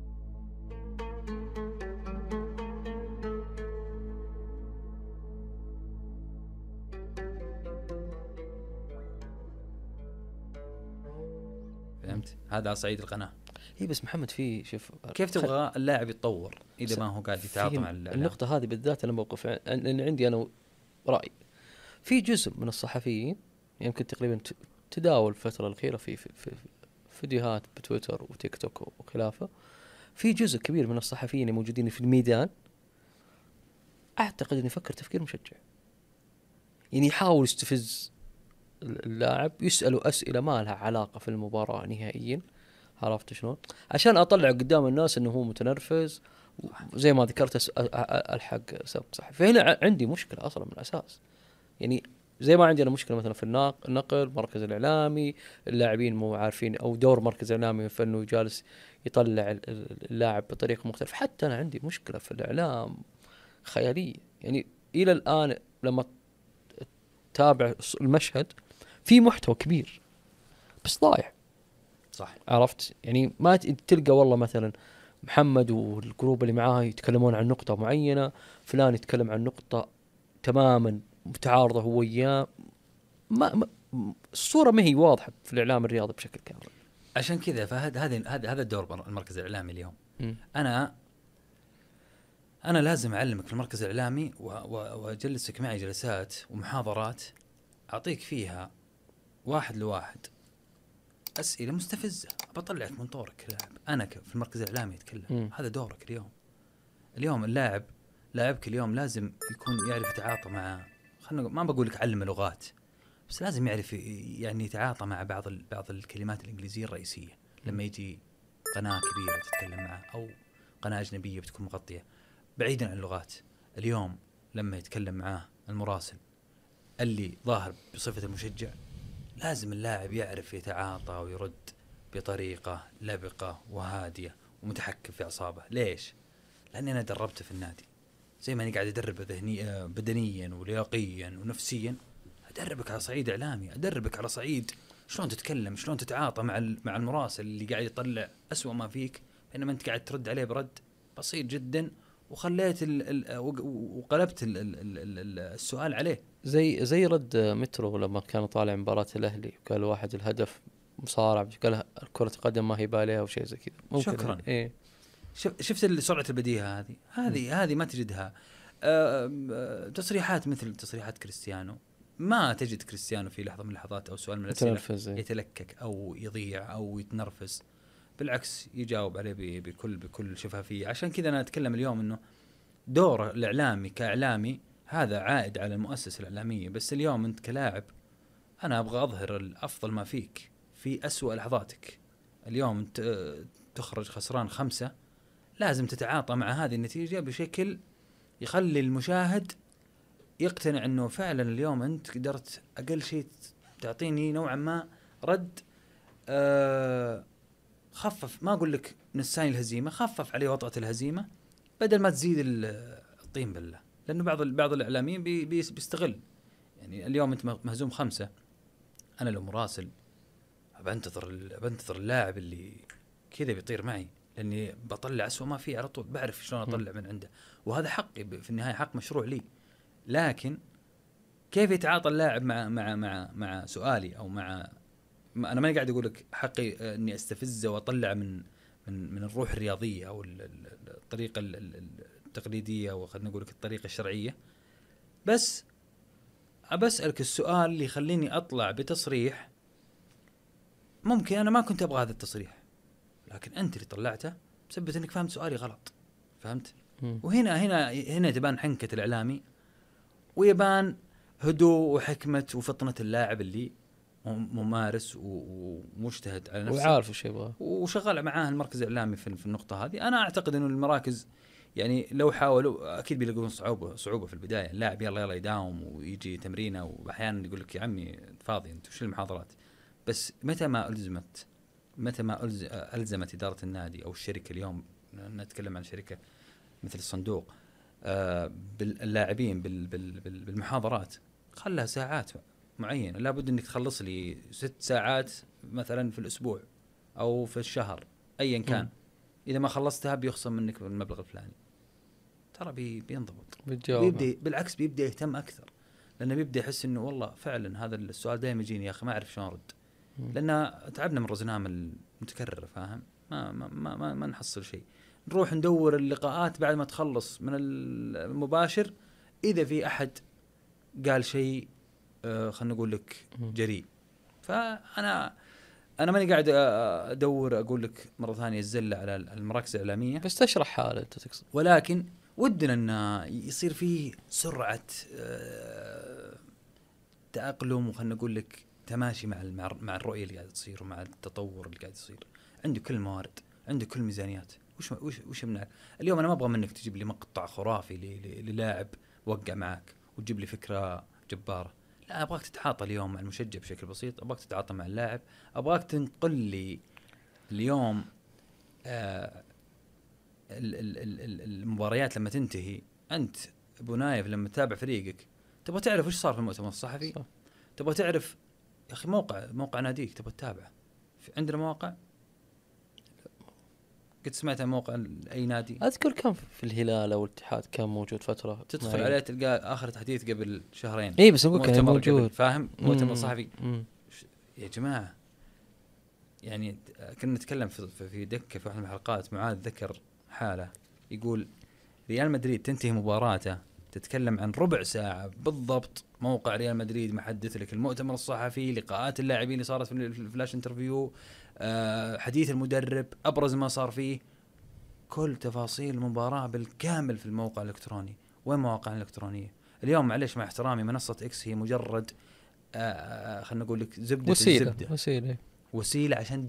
فهمت؟ هذا على صعيد القناه. هي بس محمد في شوف كيف تبغى اللاعب يتطور اذا ما هو قاعد يتعاطى مع النقطه هذه بالذات. انا موقف لان عندي انا راي في جزء من الصحفيين يمكن تقريبا تداول الفتره الاخيره في فيديوهات بتويتر وتيك توك وخلافه. في جزء كبير من الصحفيين الموجودين في الميدان اعتقد انه يفكر تفكير مشجع، يعني يحاول يستفز اللاعب، يسأله أسئلة ما لها علاقة في المباراة نهائيا. عرفت شلون؟ عشان أطلع قدام الناس إنه هو متنرفز، زي ما ذكرت الحق سبق صح. فهنا عندي مشكلة أصلا من الأساس. يعني زي ما عندنا مشكلة مثلا في النقل، مركز الإعلامي، اللاعبين مو عارفين أو دور مركز الإعلامي في إنه جالس يطلع اللاعب بطريقة مختلفة. حتى أنا عندي مشكلة في الإعلام خيالية. يعني إلى الآن لما تابع المشهد في محتوى كبير بس ضايع. صح. عرفت؟ يعني ما تلقى والله مثلا محمد والجروب اللي معاه يتكلمون عن نقطة معينة، فلان يتكلم عن نقطة تماما متعارضة هو وياه. الصورة ما هي واضحة في الإعلام الرياضي بشكل كامل. عشان كذا فهذا هذا الدور المركز الإعلامي اليوم. أنا لازم أعلمك في المركز الإعلامي وأجلسك معي جلسات ومحاضرات أعطيك فيها واحد لواحد أسئلة مستفزة، بطلعك من طورك لاعب. أنا في المركز الإعلامي أتكلم. هذا دورك اليوم لاعبك اليوم لازم يكون يعرف يتعاطى مع، خلنا ما بقول لك علم لغات، بس لازم يعرف يعني يتعاطى مع بعض الكلمات الإنجليزية الرئيسية. لما يجي قناة كبيرة تتكلم معه أو قناة أجنبية بتكون مغطية بعيدا عن اللغات، اليوم لما يتكلم معاه المراسل اللي ظاهر بصفة المشجع، لازم اللاعب يعرف يتعاطى ويرد بطريقة لبقة وهادية ومتحكم في أعصابه. ليش؟ لأني أنا دربته في النادي، زي ما أنا قاعد أدربه بدنيا ولياقيا ونفسيا، أدربك على صعيد إعلامي، أدربك على صعيد شلون تتكلم، شلون تتعاطى مع المراسل اللي قاعد يطلع أسوأ ما فيك، بينما أنت قاعد ترد عليه برد بسيط جدا، وخليت وقلبت السؤال عليه. زي رد مترو لما كان طالع مباراة الأهلي وقال واحد الهدف مصارع، قال كرة قدم ما هي باليها وشيء زي كذا. شكرا. إيه. شفت سرعة البديهة هذه ما تجدها. تصريحات مثل تصريحات كريستيانو، ما تجد كريستيانو في لحظة من اللحظات أو سؤال من الأسئلة يتلكك أو يضيع أو يتنرفز، بالعكس يجاوب عليه بكل شفافية. عشان كذا أنا أتكلم اليوم إنه دور الإعلامي كإعلامي هذا عائد على المؤسسة الإعلامية. بس اليوم أنت كلاعب، أنا أبغى أظهر الأفضل ما فيك في أسوأ لحظاتك. اليوم أنت تخرج خسران 5، لازم تتعاطى مع هذه النتيجة بشكل يخلي المشاهد يقتنع أنه فعلا اليوم أنت قدرت أقل شيء تعطيني نوعا ما رد خفف، ما أقول لك نساني الهزيمة، خفف عليه وطأة الهزيمة بدل ما تزيد الطين بالله. لأنه بعض الإعلاميين بيستغل. يعني اليوم أنت مهزوم 5، أنا لو مراسل بنتظر اللاعب اللي كذا بيطير معي، لأني بطلع أسوأ ما فيه على طول، بعرف شلون أطلع من عنده، وهذا حقي في النهاية، حق مشروع لي. لكن كيف يتعاطى اللاعب مع سؤالي أو أنا ما قاعد أقول لك حقي إني أستفزه وأطلع من الروح الرياضية أو الطريقة التقليدية، وخلنا نقول لك الطريقة الشرعية، بس أسألك السؤال اللي يخليني أطلع بتصريح ممكن أنا ما كنت أبغى هذا التصريح، لكن أنت اللي طلعته بسبب أنك فهمت سؤالي غلط. فهمت؟ وهنا تبان حنكة الإعلامي، ويبان هدوء وحكمة وفطنة اللاعب اللي ممارس ومجتهد على نفسه وعارف وش يبغى وشغال معاه المركز الإعلامي في النقطة هذه. أنا أعتقد أنه المراكز يعني لو حاولوا اكيد بيلاقون صعوبه في البدايه. اللاعب يلا يداوم ويجي تمرينه، واحيانا يقول لك يا عمي فاضي انت وش المحاضرات. بس متى ما الزمت اداره النادي او الشركه، اليوم نتكلم عن شركه مثل الصندوق، باللاعبين بالمحاضرات، خلها ساعات معينه، لابد انك تخلص لي 6 ساعات مثلا في الاسبوع او في الشهر ايا كان. اذا ما خلصتها بيخصم منك المبلغ الفلاني. ترى بينضبط، بيبدا بالعكس، بيبدا يهتم اكثر، لانه بيبدا يحس انه والله فعلا هذا السؤال دائما يجيني يا اخي ما اعرف شلون ارد، لان تعبنا من الرزنامه المتكرره، فاهم؟ ما نحصل شيء. نروح ندور اللقاءات بعد ما تخلص من المباشر، اذا في احد قال شيء خلنا نقول لك جريء. فانا ماني قاعد ادور اقول لك مره ثانيه الزله على المراكز الاعلاميه، بس تشرح حاله انت تقصد. ولكن ودنا انه يصير فيه سرعه تاقلم، وخلنا نقول لك تماشي مع الرؤيه اللي قاعده تصير ومع التطور اللي قاعد يصير. عنده كل الموارد، عنده كل الميزانيات. وش يمنعك اليوم؟ انا ما ابغى منك تجيب لي مقطع خرافي للاعب وقع معك وتجيب لي فكره جباره. لا، ابغاك تتعاطى اليوم مع المشجع بشكل بسيط، ابغاك تتعاطى مع اللاعب، ابغاك تنقل لي اليوم المباريات لما تنتهي. انت ابو نايف لما تتابع فريقك تبغى تعرف وش صار في المؤتمر الصحفي، تبغى تعرف يا اخي موقع ناديك تبغى تتابعه. عندنا مواقع، قد سمعت عن موقع اي نادي؟ اذكر كان في الهلال او الاتحاد كان موجود فتره، تدخل عليه تلقى اخر تحديث قبل شهرين. اي بس نقول كان موجود، فاهم؟ مؤتمر صحفي. يا جماعه، يعني كنا نتكلم في دكه في واحده من الحلقات، معاذ ذكر حاله يقول ريال مدريد تنتهي مباراته تتكلم عن ربع ساعه بالضبط موقع ريال مدريد محدث لك المؤتمر الصحفي، لقاءات اللاعبين اللي صارت في الفلاش انترفيو، حديث المدرب، ابرز ما صار فيه، كل تفاصيل المباراه بالكامل في الموقع الالكتروني. وين مواقع الالكترونيه اليوم؟ معليش مع احترامي، منصه اكس هي مجرد خلينا نقول لك زبده، وسيله عشان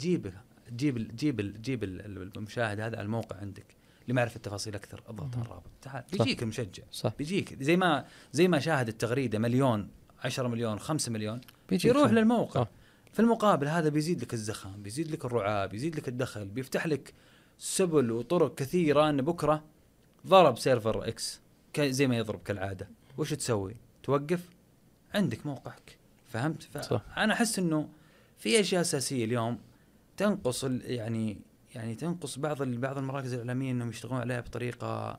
تجيب المشاهد هذا على الموقع عندك لمعرفة التفاصيل أكثر. اضغط على الرابط، تعال بيجيك المشجع، بيجيك زي ما شاهد التغريدة 1,000,000 10 مليون 5 مليون يروح للموقع. في المقابل هذا بيزيد لك الزخم، بيزيد لك الرعاة، بيزيد لك الدخل، بيفتح لك سبل وطرق كثيرة أن بكرة ضرب سيرفر إكس زي ما يضرب كالعادة، وش تسوي؟ توقف عندك موقعك. فهمت؟ فأنا أحس إنه في أشياء أساسية اليوم تنقص يعني تنقص بعض المراكز الإعلامية إنهم يشتغلون عليها بطريقة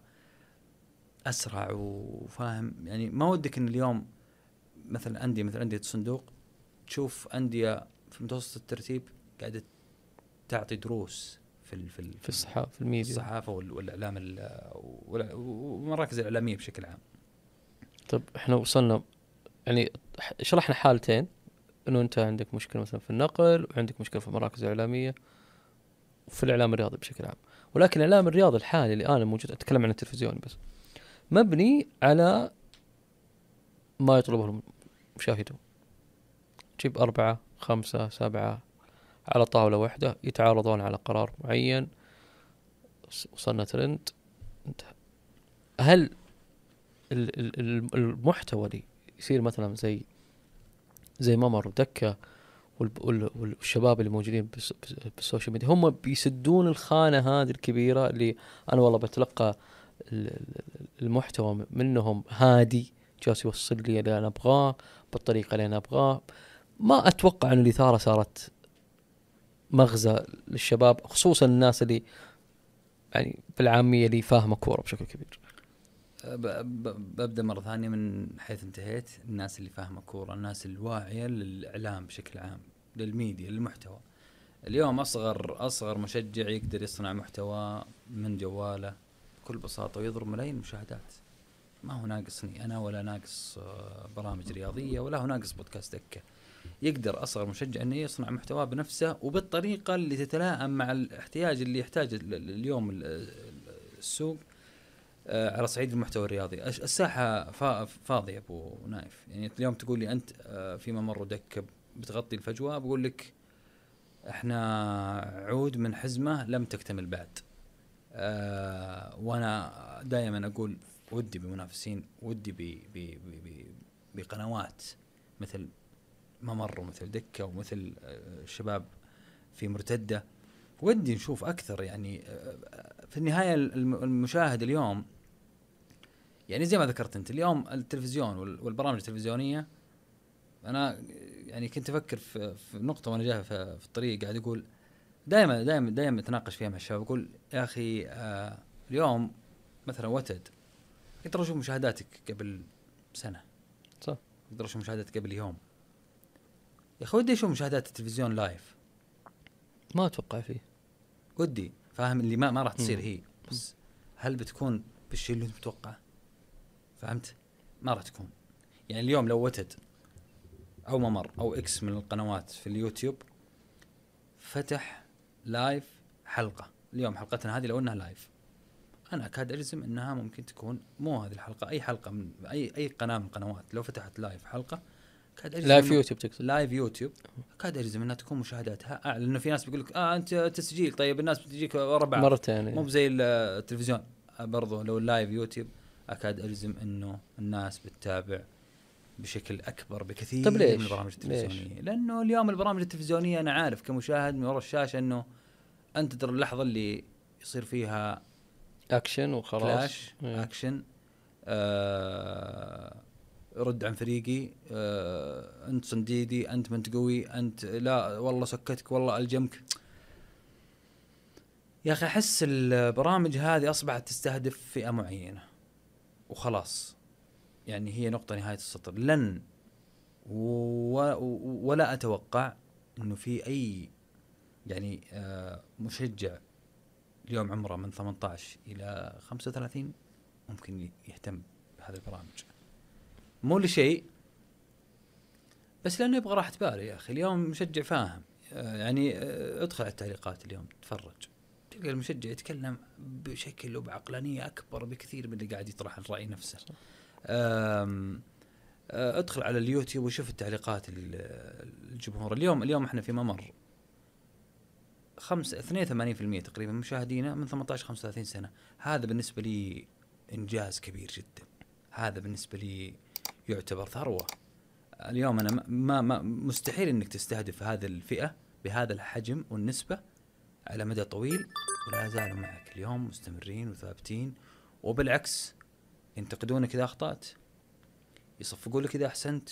أسرع وفاهم. يعني ما ودك إن اليوم مثلا أندية الصندوق تشوف أندية في متوسط الترتيب قاعدة تعطي دروس في الصحافة، في الميديا، الصحافة والإعلام والمراكز الإعلامية بشكل عام. طب إحنا وصلنا يعني شرحنا حالتين، إنه أنت عندك مشكلة مثلا في النقل، وعندك مشكلة في المراكز الإعلامية وفي الإعلام الرياضي بشكل عام. ولكن الإعلام الرياضي الحالي اللي أنا موجود، أتكلم عن التلفزيوني بس، مبني على ما يطلبه المشاهدون. تجيب 4 5 7 على طاولة واحدة يتعارضون على قرار معين، وصلنا ترند، انتهى. هل المحتوى اللي يصير مثلا زي ممر ودكة والشباب اللي موجودين بالسوشيال ميديا هم بيسدون الخانة هذه الكبيرة اللي أنا والله بتلقى المحتوى منهم هادي جالس يوصل لي اللي أنا أبغاه بالطريقة اللي أنا أبغاه؟ ما أتوقع أن الإثارة صارت مغزى للشباب، خصوصا الناس اللي يعني بالعامية اللي فاهمة كورة بشكل كبير. ببدأ مرة ثانية من حيث انتهيت. الناس اللي فاهمة كورة، الناس الواعية للإعلام بشكل عام، للميديا، للمحتوى. اليوم أصغر مشجع يقدر يصنع محتوى من جواله بكل بساطة ويضرب ملايين المشاهدات. ما هو ناقصني أنا، ولا ناقص برامج رياضية، ولا هو ناقص بودكاست دكة. يقدر أصغر مشجع أنه يصنع محتوى بنفسه وبالطريقة اللي تتلائم مع الاحتياج اللي يحتاج اليوم السوق على صعيد المحتوى الرياضي. الساحة فاضية أبو نايف. يعني اليوم تقول لي أنت في ممر دكة بتغطي الفجوة، بقول لك إحنا عود من حزمة لم تكتمل بعد. وأنا دائما اقول ودي بمنافسين، ودي بقنوات مثل ممر ومثل دكة ومثل الشباب في مرتدة، ودي نشوف أكثر. يعني في النهاية المشاهد اليوم يعني زي ما ذكرت أنت اليوم التلفزيون والبرامج التلفزيونية، أنا يعني كنت أفكر في نقطة وأنا جاي في الطريق قاعد أقول دائما أتناقش فيها مع الشباب، أقول يا أخي اليوم مثلا وتد أقدر أشوف مشاهداتك قبل سنة، صح، أقدر أشوف مشاهداتك قبل يوم. يا أخي ودي أشوف مشاهدات التلفزيون لايف، ما أتوقع فيه، ودي فاهم اللي ما راح تصير هي، بس هل بتكون بالشيء اللي أنت متوقعه؟ فهمت؟ ما راح تكون. يعني اليوم لو وتد أو ممر أو إكس من القنوات في اليوتيوب فتح لايف حلقة اليوم، حلقتنا هذه لو أنها لايف، أنا أكاد أجزم أنها ممكن تكون مو هذه الحلقة، أي حلقة من أي قناة من القنوات لو فتحت لايف حلقة لايف يوتيوب تقصد؟ لايف يوتيوب أكاد أجزم أنها تكون مشاهداتها أعلى، لأنه في ناس بيقولك أنت تسجيل، طيب الناس بتجيك ورا بعض مرتين، مو زي التلفزيون. برضو لو اللايف يوتيوب أكاد أجزم أنه الناس بتتابع بشكل أكبر بكثير من البرامج التلفزيونية. لأنه اليوم البرامج التلفزيونية أنا عارف كمشاهد من وراء الشاشة أنه أنت ترى اللحظة اللي يصير فيها أكشن وخلاص، كلاش أكشن، رد عن فريقي، أنت صنديدي، أنت ما أنت قوي، أنت لا والله سكتك، والله ألجمك. يا أخي أحس البرامج هذه أصبحت تستهدف فئة معينة وخلاص، يعني هي نقطة نهاية السطر. لن ولا أتوقع أنه في أي يعني مشجع اليوم عمره من 18 إلى 35 ممكن يهتم بهذه البرامج، مو لشيء بس لأنه يبغى راحة بال. يا أخي اليوم مشجع فاهم، يعني ادخل على التعليقات اليوم تتفرج تلقى المشجع يتكلم بشكل وبعقلانية أكبر بكثير من اللي قاعد يطرح الرأي نفسه. ادخل على اليوتيوب وشوف التعليقات الجمهور. اليوم احنا في ممر 82% تقريبا مشاهدينا من 18-35 سنة. هذا بالنسبة لي إنجاز كبير جدا، هذا بالنسبة لي يعتبر ثروة. اليوم أنا ما مستحيل إنك تستهدف هذه الفئة بهذا الحجم والنسبة على مدى طويل ولا زالوا معك اليوم مستمرين وثابتين، وبالعكس ينتقدونك إذا أخطأت، يصفقوا لك إذا أحسنت،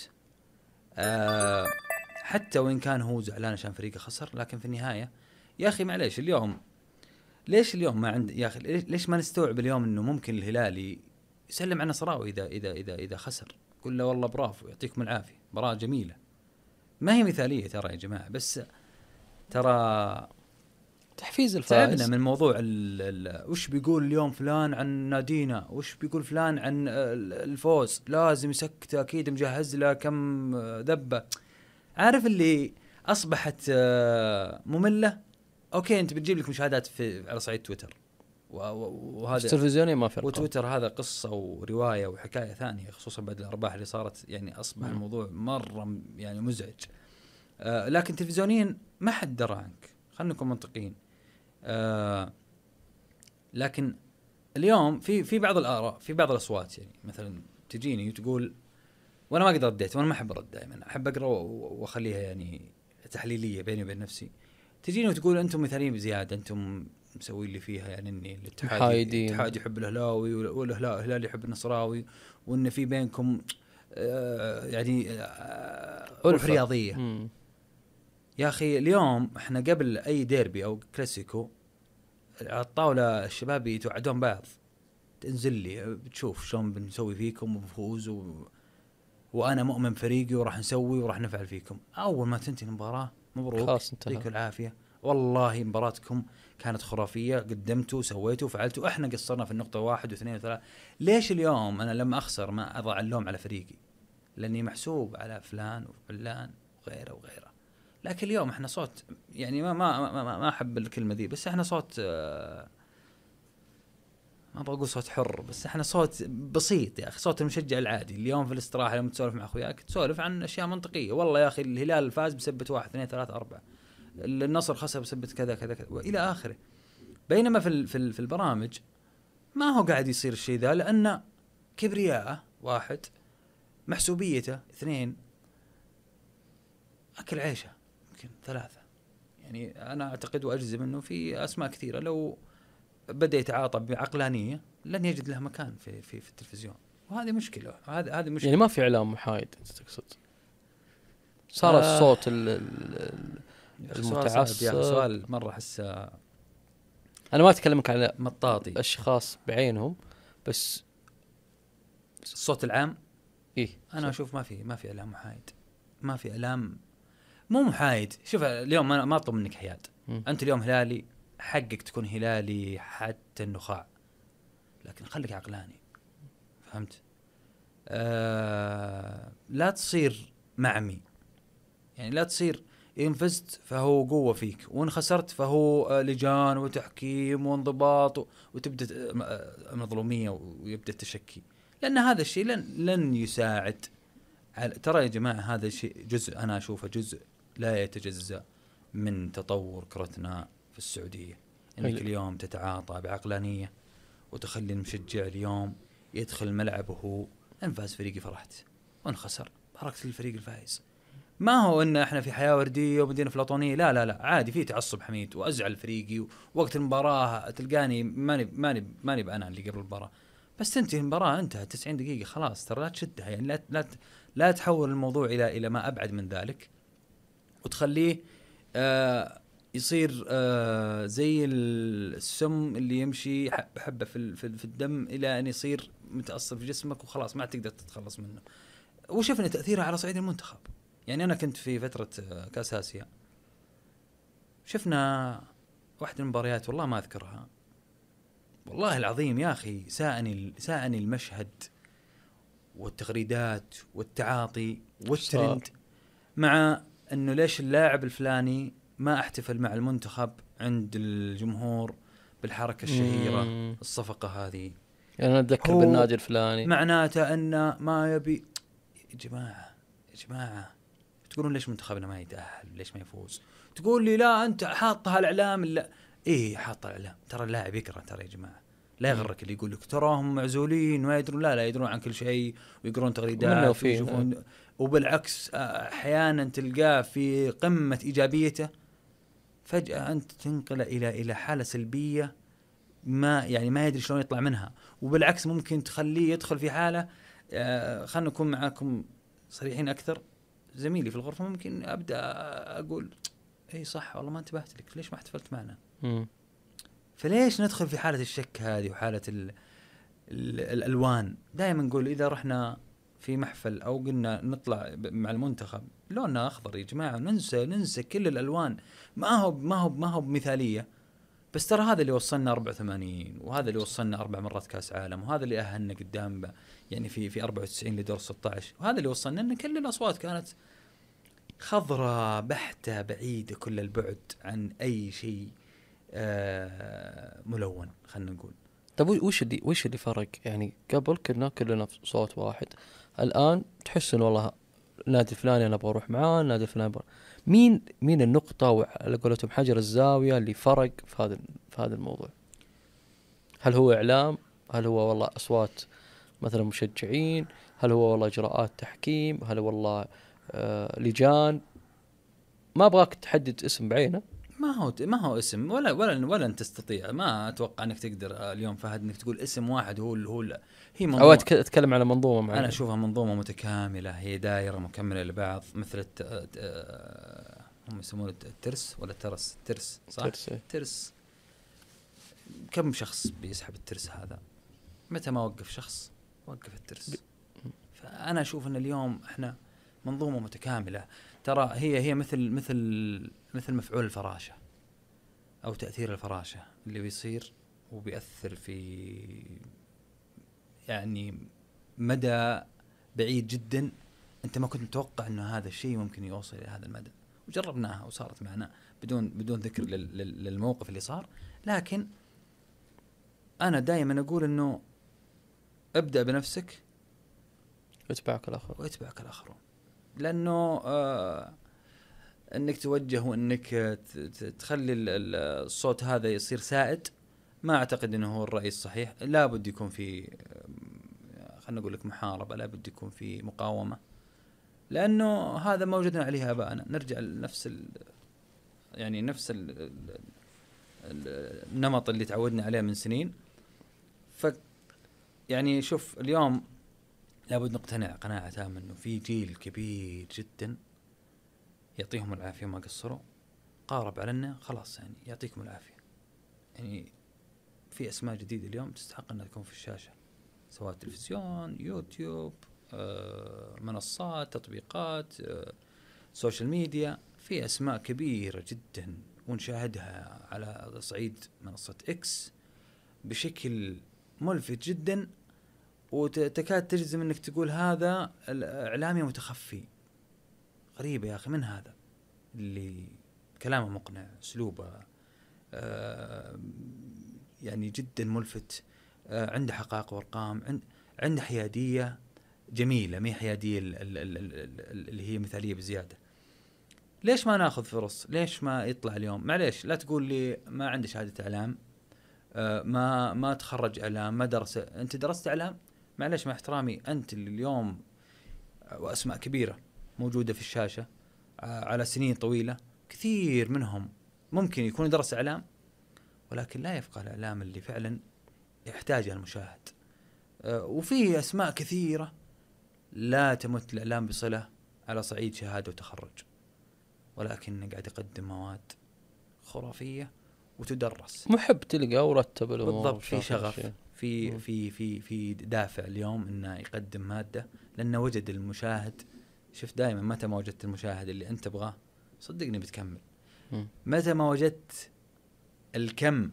حتى وإن كان هو زعلان عشان فريقه خسر. لكن في النهاية يا أخي معليش اليوم ليش اليوم ما عند يا أخي ليش ما نستوعب اليوم إنه ممكن الهلالي يسلم على نصراوي إذا خسر، قل له والله برافو يعطيكم العافية، مباراة جميلة. ما هي مثالية ترى يا جماعة، بس ترى تحفيز الفائز. تعبنا من موضوع وش بيقول اليوم فلان عن نادينا، وش بيقول فلان عن الفوز، لازم يسكته أكيد مجهز له كم ذبة. عارف اللي أصبحت مملة. أوكي أنت بتجيب لك مشاهدات على صعيد تويتر وهذا التلفزيوني ما فرق، وتويتر هذا قصة ورواية وحكاية ثانية، خصوصا بعد الأرباح اللي صارت. يعني أصبح الموضوع مرة يعني مزعج. لكن تلفزيونيا ما حد درى عنك، خلينا نكون منطقيين. لكن اليوم في بعض الآراء، في بعض الأصوات يعني مثلا تجيني وتقول، وأنا ما قد رديت، وأنا ما أحب أرد، دائما أحب أقرأ وأخليها يعني تحليلية بيني وبين نفسي. تجيني وتقول أنتم مثاليين بزيادة، أنتم مسوين لي فيها يعني إني الاتحاد يحب الهلاوي والهلال يحب النصراوي، وإن في بينكم يعني روح رياضية. يا أخي اليوم إحنا قبل أي ديربي أو كلاسيكو على الطاولة الشباب يتوعدون بعض، تنزل لي بتشوف شلون بنسوي فيكم وبفوز وأنا مؤمن فريقي وراح نسوي وراح نفعل فيكم. أول ما تنتهي المباراة مبروك يعطيكم العافية، والله مباراتكم كانت خرافية، قدمتوا سويتوا فعلتوا، احنا قصرنا في النقطة 1 و2 و3. ليش اليوم أنا لما أخسر ما أضع اللوم على فريقي لأني محسوب على فلان وفلان وغيره. لكن اليوم احنا صوت يعني ما أحب الكلمة دي، بس احنا صوت ما بقول صوت حر، بس احنا صوت بسيط يا أخي، صوت المشجع العادي. اليوم في الاستراحة لما تسولف مع أخوياك تسولف عن أشياء منطقية، والله يا أخي الهلال فاز بسبة 1 2 3 4، النصر خسر بسبة كذا كذا كذا وإلى آخره. بينما في البرامج ما هو قاعد يصير الشيء ذا، لأن كبرياءه 1، محسوبيته 2، أكل عيشه يمكن 3. يعني أنا أعتقد وأجزم أنه في أسماء كثيرة لو بدأ يتعاطى بعقلانية لن يجد له مكان في التلفزيون، وهذه مشكلة. هذه مشكلة. يعني ما في إعلام محايد تقصد؟ صار الصوت المتعصب. يا سؤال مرة أحس. أنا ما أتكلمك على مطاطي أشخاص بعينهم، بس الصوت العام. إيه أنا أشوف ما في إعلام محايد، ما في إعلام مو محايد. شوف اليوم أنا ما أطلب منك حياد. أنت اليوم هلالي، حقك تكون هلالي حتى النخاع، لكن خليك عقلاني. فهمت؟ لا تصير معمي. يعني لا تصير إن فزت فهو قوة فيك، وإن خسرت فهو لجان وتحكيم وانضباط وتبدأ مظلومية ويبدأ التشكي، لأن هذا الشيء لن يساعد. ترى يا جماعة هذا الشيء جزء، أنا أشوفه جزء لا يتجزأ من تطور كرتنا في السعودية. إنك اليوم تتعاطى بعقلانية وتخلي المشجع اليوم يدخل ملعبه وهو إن فاز فريقي فرحت، وإن خسر باركت للفريق الفائز. ما هو إن إحنا في حياة وردية ومدينة أفلاطونية، لا عادي في تعصب حميد وأزعل فريقي، ووقت المباراة تلقاني ماني بأنا اللي قبل المباراة، بس تنتهي المباراة انتهى 90 دقيقة خلاص. ترى لا تشدها، يعني لا تحول الموضوع إلى ما أبعد من ذلك، وتخليه يصير زي السم اللي يمشي حبة في الدم إلى أن يصير متأثر في جسمك وخلاص ما تقدر تتخلص منه. وشفنا تأثيره على صعيد المنتخب. يعني أنا كنت في فترة كأس آسيا، شفنا واحدة من المباريات والله ما أذكرها، والله العظيم يا أخي ساءني المشهد والتغريدات والتعاطي والترند، مع أنه ليش اللاعب الفلاني ما احتفل مع المنتخب عند الجمهور بالحركة الشهيرة الصفقة هذه. يعني أنا أتذكر بالنادي الفلاني، معناته أنه ما يبي. يا جماعة تقولون ليش منتخبنا ما يتأهل، ليش ما يفوز؟ تقول لي لا أنت حاطها الإعلام. لا إيه حاط الإعلام، ترى اللاعب يقرأ. ترى يا جماعة لا يغرك اللي يقول لك تراهم معزولين وما يدرون. لا يدرون عن كل شيء ويقرون تغريدات ويشوفون، وبالعكس أحيانا تلقاه في قمة إيجابيته فجأة أنت تنقل إلى حالة سلبية ما يدري شلون يطلع منها. وبالعكس ممكن تخليه يدخل في حالة، خلنا نكون معاكم صريحين أكثر، زميلي في الغرفة ممكن أبدأ أقول إيه صح والله ما انتبهت لك، ليش ما احتفلت معنا؟ فليش ندخل في حالة الشك هذه وحالة الألوان؟ دائما نقول إذا رحنا في محفل أو قلنا نطلع مع المنتخب لوننا أخضر يا جماعة، ننسى كل الألوان. ما هو بمثالية، بس ترى هذا اللي وصلنا 84، وهذا اللي وصلنا 4 مرات كأس عالم، وهذا اللي أهلنا قدام يعني في 94 لدور 16، وهذا اللي وصلنا أن كل الأصوات كانت خضراء بحتة بعيدة كل البعد عن أي شيء ملون. خلنا نقول طب وش اللي فرق؟ يعني قبل كنا كلنا صوت واحد، الآن تحس إن والله النادي الفلاني أنا أبغى أروح معاه، النادي الفلاني مين النقطة وعلى قولتهم حجر الزاوية اللي فرق في هذا الموضوع؟ هل هو إعلام؟ هل هو والله أصوات مثلا مشجعين؟ هل هو والله إجراءات تحكيم؟ هل والله لجان؟ ما أبغاك تحدد اسم بعينه. ما هو اسم ولا أنت تستطيع. ما أتوقع أنك تقدر اليوم فهد أنك تقول اسم واحد هي منظومة. أو أتكلم على منظومة معينة. أنا أشوفها منظومة متكاملة، هي دائرة مكملة لبعض، مثل هم يسمونه الترس ولا الترس؟ ترس صح؟ ترس. كم شخص بيسحب الترس هذا؟ متى ما وقف شخص وقف الترس. فأنا أشوف أن اليوم إحنا منظومة متكاملة. ترى هي مثل مفعول الفراشة أو تأثير الفراشة اللي بيصير وبيأثر في يعني مدى بعيد جدا. أنت ما كنت متوقع أنه هذا الشيء ممكن يوصل إلى هذا المدى، وجربناها وصارت معنا بدون ذكر للموقف اللي صار. لكن أنا دائما أقول أنه ابدأ بنفسك واتبعك الآخرون، لأنه أنك توجه وأنك تخلي الصوت هذا يصير سائد ما اعتقد انه هو الرأي الصحيح. لابد يكون في خلنا نقول لك محاربة، لابد يكون في مقاومة، لانه هذا ما وجدنا عليه ابائنا. نرجع لنفس يعني نفس النمط اللي تعودنا عليه من سنين. يعني شوف اليوم لابد نقتنع قناعة تامة انه في جيل كبير جدا يعطيهم العافية ما قصروا، قارب علينا خلاص يعني يعطيكم العافية. يعني في اسماء جديدة اليوم تستحق انها تكون في الشاشة، سواء تلفزيون، يوتيوب، منصات، تطبيقات، سوشيال ميديا. في اسماء كبيرة جدا ونشاهدها على صعيد منصة اكس بشكل ملفت جدا، وتكاد تجزم انك تقول هذا الاعلامي متخفي. غريبة يا اخي، من هذا اللي كلامه مقنع، اسلوبه يعني جدا ملفت، عنده حقائق وارقام، عنده حيادية جميلة، ما هي حيادية اللي هي مثالية بزيادة. ليش ما ناخذ فرص؟ ليش ما يطلع اليوم؟ معليش لا تقول لي ما عنده شهادة اعلام، ما تخرج اعلام، ما درس. انت درست اعلام؟ معليش مع احترامي، انت اللي اليوم واسماء كبيرة موجودة في الشاشة على سنين طويلة، كثير منهم ممكن يكون درس اعلام، ولكن لا يفقه الاعلام اللي فعلا يحتاجه المشاهد. وفيه اسماء كثيرة لا تمت الاعلام بصلة على صعيد شهادة وتخرج، ولكن قاعد يقدم مواد خرافية وتدرس. محب تلقى ورتب الامور بالضبط، في شغف، في دافع اليوم انه يقدم مادة، لانه وجد المشاهد. شوف دائما متى ما وجدت المشاهد اللي انت تبغاه صدقني بتكمل. متى ما وجدت الكم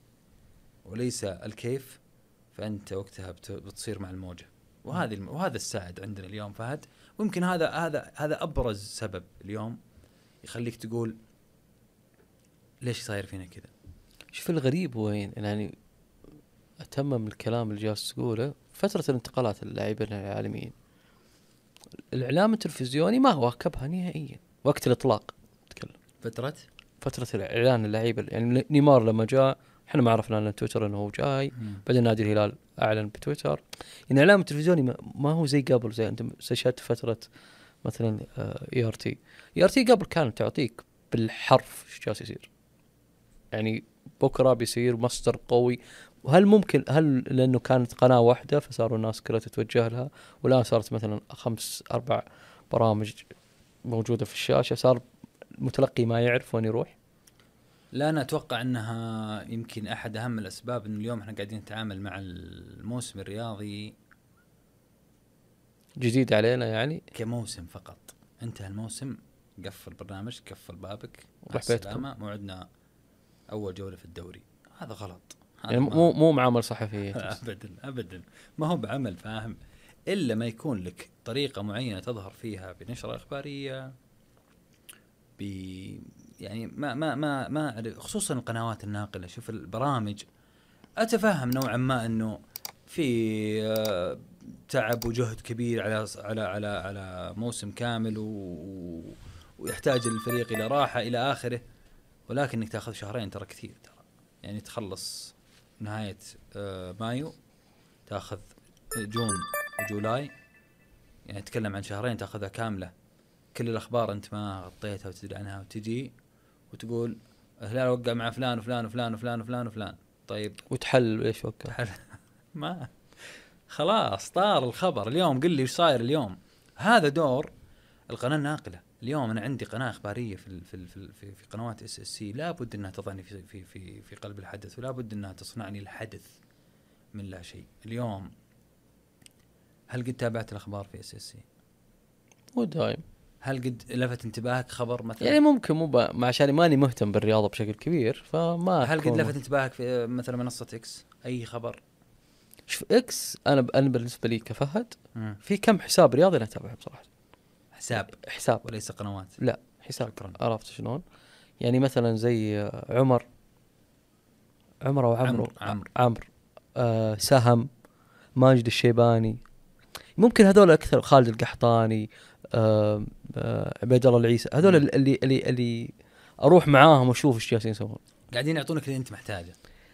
وليس الكيف فانت وقتها بتصير مع الموجة. وهذا السائد عندنا اليوم فهد، ويمكن هذا ابرز سبب اليوم يخليك تقول ليش صاير فينا كذا. شوف الغريب وين، يعني أتمم الكلام اللي جالس تقوله. فترة الانتقالات اللاعبين العالميين، الإعلام التلفزيوني ما واكبها نهائيا. وقت الإطلاق تكلم فترة الإعلان اللعيبة، يعني نيمار لما جاء احنا ما عرفنا ان تويتر انه هو جاي، بعدين نادي الهلال اعلن بتويتر. يعني الاعلام التلفزيوني ما هو زي قبل، زي انت شهدت فترة مثلا اي ار تي قبل كانت تعطيك بالحرف ايش جالس يصير، يعني بكره بيصير مصدر قوي. وهل ممكن، هل لانه كانت قناه واحده فصاروا الناس كلها تتوجه لها، والان صارت مثلا 5-4 برامج موجوده في الشاشه، صار المتلقي ما يعرف وين يروح؟ لا انا اتوقع انها يمكن احد اهم الاسباب انه اليوم احنا قاعدين نتعامل مع الموسم الرياضي جديد علينا، يعني كموسم فقط. انتهى الموسم، قفل برنامج، قفل بابك، روح بيتكم، موعدنا اول جوله في الدوري. هذا غلط، يعني مو معامل صحفي ابدا ما هو بعمل، فاهم؟ الا ما يكون لك طريقه معينه تظهر فيها بنشره اخباريه، يعني ما خصوصا القنوات الناقله. شوف البرامج اتفهم نوعا ما انه في تعب وجهد كبير على موسم كامل ويحتاج الفريق الى راحه الى اخره، ولكن انك تاخذ شهرين ترى كثير. ترى يعني تخلص نهايه مايو، تاخذ جون وجولاي، يعني تتكلم عن شهرين تاخذها كامله. كل الاخبار انت ما غطيتها وتدري عنها، وتجي وتقول الهلال وقع مع فلان وفلان وفلان وفلان وفلان وفلان. طيب وتحل ايش وقع؟ ما خلاص طار الخبر. اليوم قل لي ايش صاير اليوم. هذا دور القناه الناقله. اليوم انا عندي قناه اخباريه في قنوات اس اس سي، لابد انها تضعني في قلب الحدث، ولا بد انها تصنعني الحدث من لا شيء. اليوم هل قد تابعت الاخبار في اس اس سي؟ مو دايم. هل قد لفت انتباهك خبر مثلا؟ يعني ممكن مو عشان ماني مهتم بالرياضه بشكل كبير فما. هل قد لفت انتباهك في مثلا منصه اكس اي خبر؟ شوف اكس انا بالنسبه لي كفهد في كم حساب رياضي انا اتابعهم صراحه. حساب وليس قنوات. لا حساب. عرفت شلون؟ يعني مثلا زي عمر او عمرو سهم، ماجد الشيباني، ممكن هذول اكثر، خالد القحطاني، عبيد الله العيسى، هذول اللي اروح معاهم واشوف ايش جالسين يسوون. قاعدين يعطونك اللي انت محتاجه.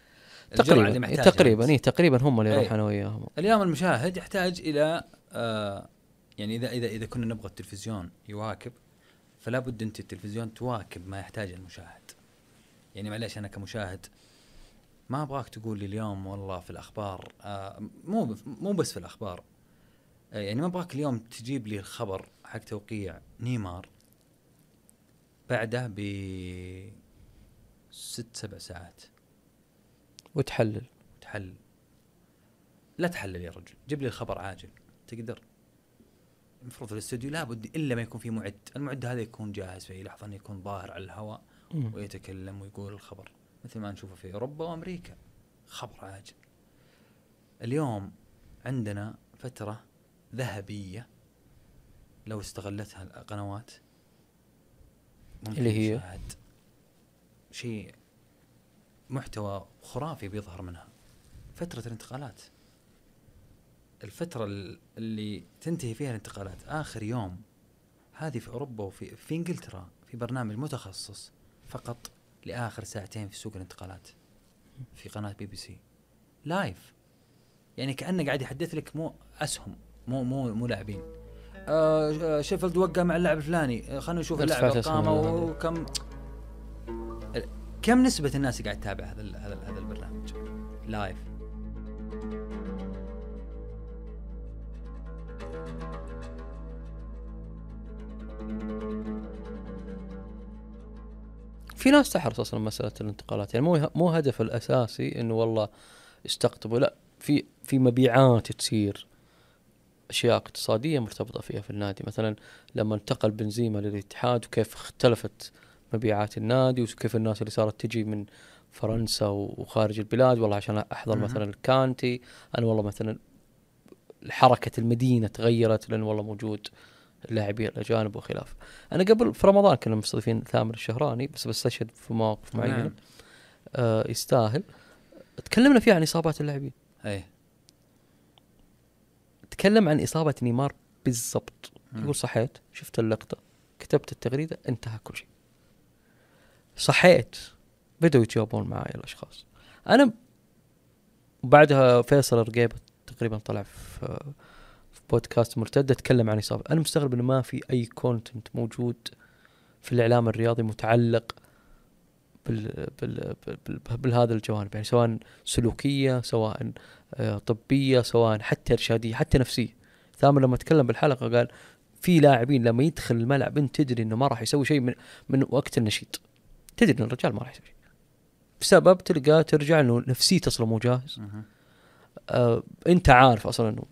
تقريبا هم اللي يروحون وياهم. اليوم المشاهد يحتاج الى يعني اذا كنا نبغى التلفزيون يواكب، فلا بد انت التلفزيون تواكب ما يحتاج المشاهد. يعني معليش انا كمشاهد ما ابغاك تقول لي اليوم والله في الاخبار مو بس في الاخبار، يعني ما ابغاك اليوم تجيب لي الخبر حق توقيع نيمار بعده ب 6-7 ساعات وتحلل. لا تحلل يا رجل، جيب لي الخبر عاجل. تقدر المفروض في الاستوديو لابد الا ما يكون في معد، المعد هذا يكون جاهز في اي لحظه انه يكون ظاهر على الهواء ويتكلم ويقول الخبر مثل ما نشوفه في اوروبا وامريكا، خبر عاجل. اليوم عندنا فتره ذهبيه لو استغلتها القنوات اللي هي شيء محتوى خرافي بيظهر منها. فترة الانتقالات، الفترة اللي تنتهي فيها الانتقالات آخر يوم، هذه في أوروبا وفي إنجلترا في برنامج متخصص فقط لآخر ساعتين في سوق الانتقالات في قناة BBC لايف. يعني كأنه قاعد يحدث لك مو أسهم مو لاعبين. شيفيلد وقع مع اللاعب الفلاني، خلينا نشوف اللاعب أرقامه وكم نسبة الناس اللي قاعد تتابع هذا البرنامج لايف. في ناس تحرص اصلا مساله الانتقالات، يعني مو هدف الاساسي انه والله استقطبوا، لا، في مبيعات تصير، اشياء اقتصاديه مرتبطه فيها في النادي. مثلا لما انتقل بنزيما للاتحاد وكيف اختلفت مبيعات النادي، وكيف الناس اللي صارت تجي من فرنسا وخارج البلاد والله عشان احضر مثلا الكانتي، انا والله مثلا حركه المدينه تغيرت لان والله موجود اللاعبين الاجانب وخلافه. انا قبل في رمضان كنا مستضيفين ثامر الشهراني بس بستشهد في مواقف معينه يستاهل، تكلمنا فيها عن اصابات اللاعبين. تكلم عن اصابه نيمار بالضبط. يقول صحيت، شفت اللقطه، كتبت التغريده، انتهى كل شيء. صحيت، بدأوا يتجاوبون معي الاشخاص. انا بعدها فيصل رقيبة تقريبا طلع في بودكاست مرتدة تكلم عن إصابة. أنا مستغرب إنه ما في أي كونتنت موجود في الإعلام الرياضي متعلق بهذا الجوانب، يعني سواء سلوكية، سواء طبية، سواء حتى إرشادية، حتى نفسية. ثامر لما تكلم بالحلقة قال في لاعبين لما يدخل الملعب انت تدري إنه ما راح يسوي شيء من وقت النشيط، تدري إن الرجال ما راح يسوي شيء بسبب تلقى ترجع إنه نفسيته أصلا مو جاهز. انت عارف اصلا انه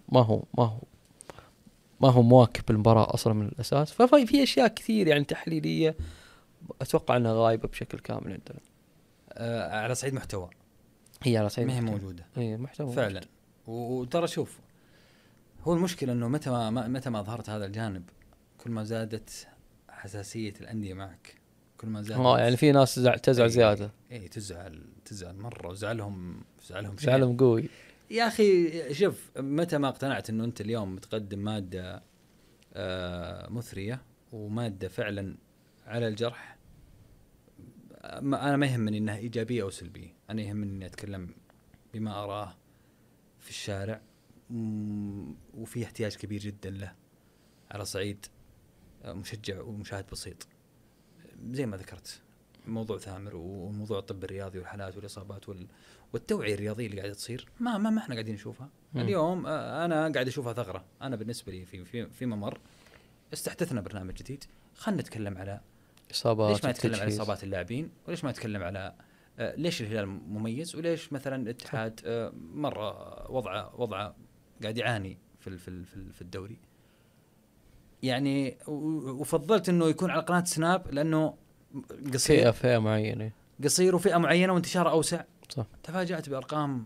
ما هو مواكب المباراة اصلا من الاساس. ففي اشياء كثير يعني تحليلية اتوقع انها غايبة بشكل كامل عندنا. على صعيد محتوى هي على صعيد ما هي موجودة، هي محتوى فعلا. وترى شوف، هو المشكلة انه متى ما ظهرت هذا الجانب كل ما زادت حساسية الأندية معك، كل ما زادت يعني في ناس تزعل زيادة. تزعل مرة، وزعلهم قوي يا أخي. شوف، متى ما اقتنعت أنه أنت اليوم متقدم مادة مثرية ومادة فعلا على الجرح، أنا ما يهمني أنها إيجابية أو سلبية، أنا يهمني أني أتكلم بما أراه في الشارع، وفي احتياج كبير جدا له على صعيد مشجع ومشاهد بسيط. زي ما ذكرت موضوع ثامر وموضوع الطب الرياضي والحالات والإصابات والتوعية الرياضية اللي قاعدة تصير ما احنا قاعدين نشوفها اليوم. أنا قاعد أشوفها ثغرة. أنا بالنسبة لي في ممر استحدثنا برنامج جديد، خلنا نتكلم على إصابات. ليش ما نتكلم على إصابات اللاعبين؟ وليش ما نتكلم على ليش الهلال مميز؟ وليش مثلا الاتحاد مرة وضعه قاعد يعاني في الدوري؟ يعني وفضلت إنه يكون على قناة سناب لأنه قصير، فئة معينة، قصير وفئة معينة وانتشاره أوسع. صح. تفاجأت بأرقام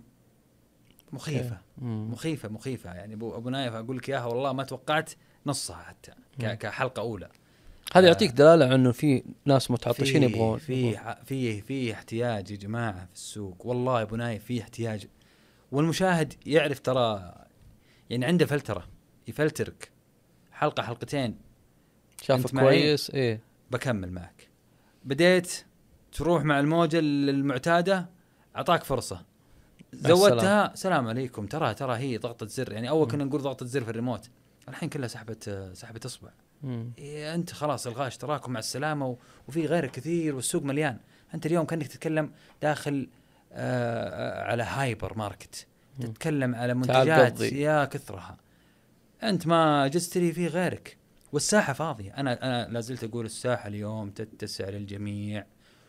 مخيفة. يعني أبو نايف أقول لك إياها والله ما توقعت نصها حتى كحلقة أولى. هذا يعطيك دلالة أنه في ناس متعطشين يبغون. في احتياج يا جماعة في السوق، والله يا أبو نايف في احتياج. والمشاهد يعرف ترى، يعني عنده فلترة، يفلترك حلقة حلقتين، شافك كويس بكمل معك. بديت تروح مع الموجة المعتادة، أعطاك فرصة، زودتها سلام عليكم. ترى هي ضغطة زر، يعني اول كنا نقول ضغطة زر في الريموت، الحين كلها سحبة اصبع. إيه انت خلاص الغاء اشتراككم مع السلامة، وفي غيره كثير والسوق مليان. انت اليوم كأنك تتكلم داخل على هايبر ماركت، تتكلم على منتجات يا كثرها، انت ما جستري في غيرك والساحة فاضية. انا لازلت اقول الساحة اليوم تتسع للجميع،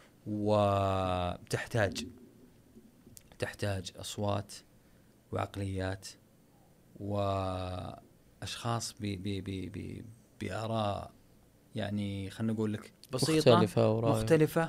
وتحتاج أصوات وعقليات وأشخاص بآراء يعني خلنا نقول لك بسيطة مختلفة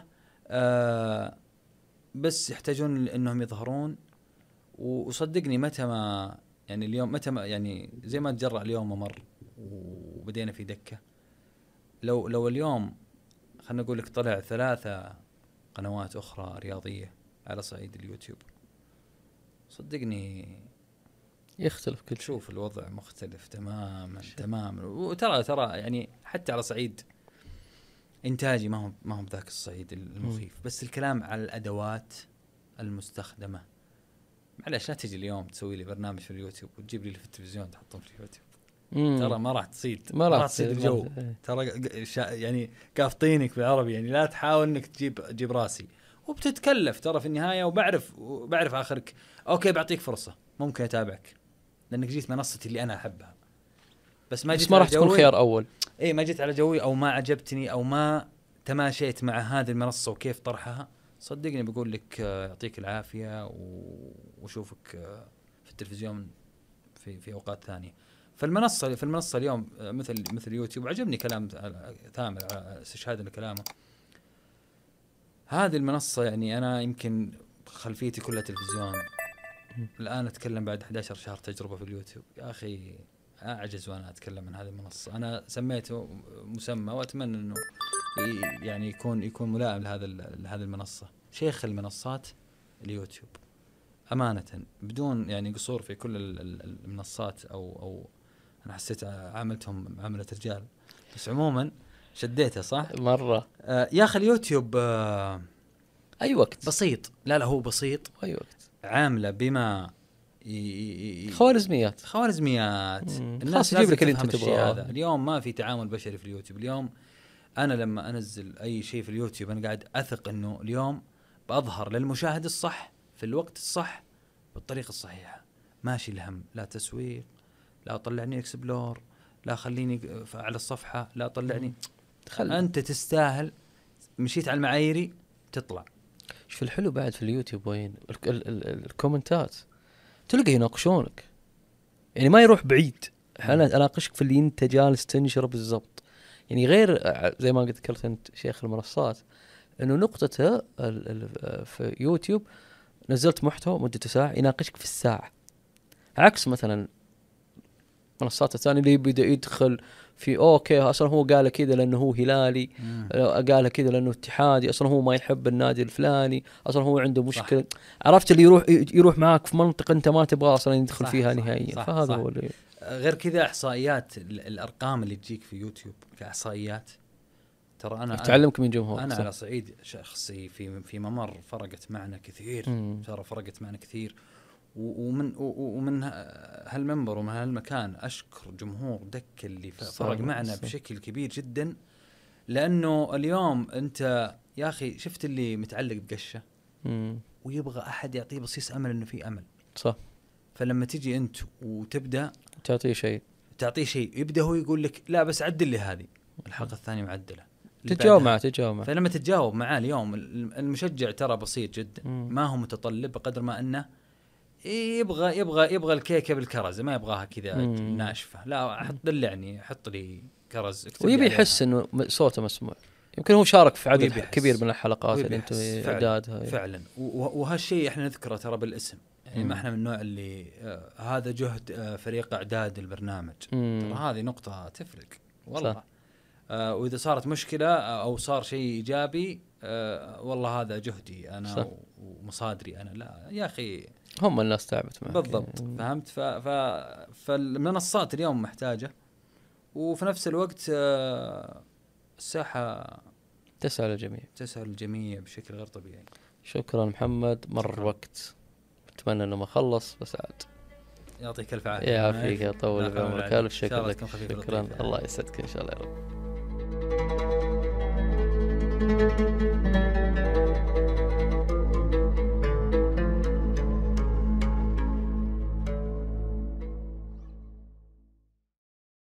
بس يحتاجون إنهم يظهرون. وصدقني متى ما يعني اليوم متى ما يعني زي ما تجرأ اليوم ومر وبدينا في دكة، لو اليوم خلنا نقول لك طلع 3 قنوات أخرى رياضية على صعيد اليوتيوب، صدقني يختلف كل شيء. شوف الوضع مختلف تماما. وترى يعني حتى على صعيد إنتاجي ما هو بذاك الصعيد المخيف، بس الكلام على الأدوات المستخدمة. معلش لا تجي اليوم تسوي لي برنامج في اليوتيوب وتجيب لي في التلفزيون تحطهم في اليوتيوب، ترى ما راح تصيد الجو. ترى يعني قافطينك بالعربي، يعني لا تحاول انك تجيب راسي، وبتتكلف ترى في النهايه. وبعرف اخرك اوكي بعطيك فرصه، ممكن اتابعك لانك جيت منصتي اللي انا احبها، بس ما راح تكون خيار اول. ما جيت على جوي، او ما عجبتني، او ما تماشيت مع هذه المنصه وكيف طرحها. صدقني بقول لك يعطيك العافيه، وشوفك في التلفزيون في اوقات ثانيه. في المنصه اليوم مثل يوتيوب. عجبني كلام ثامر استشهاد كلامه. هذه المنصه يعني انا يمكن خلفيتي كلها تلفزيون، الان اتكلم بعد 11 شهر تجربه في اليوتيوب. يا اخي اعجز وانا اتكلم عن هذه المنصه. انا سميته مسمى واتمنى انه يعني يكون ملائم لهذه المنصه. شيخ المنصات اليوتيوب امانه، بدون يعني قصور في كل المنصات، او انا حسيت عاملتهم معامله رجال، بس عموما شديته صح مره. يا اخي اليوتيوب اي وقت بسيط. لا هو بسيط. اي وقت عامله بما خوارزميات. الناس تجيب لك اللي انت تبغاه. هذا اليوم ما في تعامل بشري في اليوتيوب. اليوم انا لما انزل اي شيء في اليوتيوب انا قاعد اثق انه اليوم بأظهر للمشاهد الصح في الوقت الصح بالطريقه الصحيحه. ماشي الهم لا تسويق، لا طلعني اكسبلور، لا خليني على الصفحه، لا طلعني. انت تستاهل. مشيت على المعاييري تطلع. شوف الحلو بعد في اليوتيوب وين الكومنتات تلقى يناقشونك، يعني ما يروح بعيد. انا اناقشك في اللي انت جالس تنشره بالضبط. يعني غير زي ما قلت ذكرت انت شيخ المنصات، انه نقطته في يوتيوب نزلت محتوى مدته ساعه يناقشك في الساعه، عكس مثلا منصات الثانيه اللي بدا يدخل في اوكي اصلا هو قال كذا لانه هو هلالي، قال كذا لانه اتحادي، اصلا هو ما يحب النادي الفلاني، اصلا هو عنده مشكله صح. عرفت اللي يروح معاك في منطقه انت ما تبغى اصلا يدخل فيها نهائيا. فهذا صح. هو اللي غير كذا احصائيات الارقام اللي تجيك في يوتيوب كاحصائيات، ترى انا تعلمك من جمهور. انا على صعيد شخصي في ممر فرقت معنا كثير. ترى فرقت معنا كثير. ومن هالمنبر ومن هالمكان أشكر جمهور دك اللي فرق معنا بشكل كبير جدا. لأنه اليوم أنت يا أخي شفت اللي متعلق بقشة ويبغى أحد يعطيه بصيص أمل إنه في أمل صح. فلما تيجي أنت وتبدأ تعطيه شيء يبدأ هو يقول لك لا بس عدل لي هذه الحلقة الثانية معدلة، تتجاوب معه. فلما تتجاوب معاه اليوم المشجع ترى بسيط جدا. ما هو متطلب بقدر ما أنه يبغى الكيكه بالكرز، ما يبغاها كذا ناشفه. لا حط دلعني، حط لي كرز. ويبي يحس انه صوته مسموع. يمكن هو شارك في عدد كبير من الحلقات اللي انتم اعدادها فعلا. وهالشيء احنا نذكره ترى بالاسم، يعني ما احنا من النوع اللي هذا جهد فريق اعداد البرنامج. ترى هذه نقطه تفرق والله. واذا صارت مشكله او صار شيء ايجابي والله هذا جهدي انا ومصادري انا. لا يا اخي هم الناس تعبت معك بالضبط. فهمت. فالمنصات اليوم محتاجة، وفي نفس الوقت الساحة تسعى للجميع بشكل غير طبيعي. شكرا محمد. مر وقت أتمنى إنه ما خلص بس عاد. يعطيك الف عافيه. يعافيك يطول لا حول ولا بعمرك. قوة. ألف إن شاء شكر الله لك. تكون خفيف شكرا ولطيف. الله يسعدك إن شاء الله يا رب.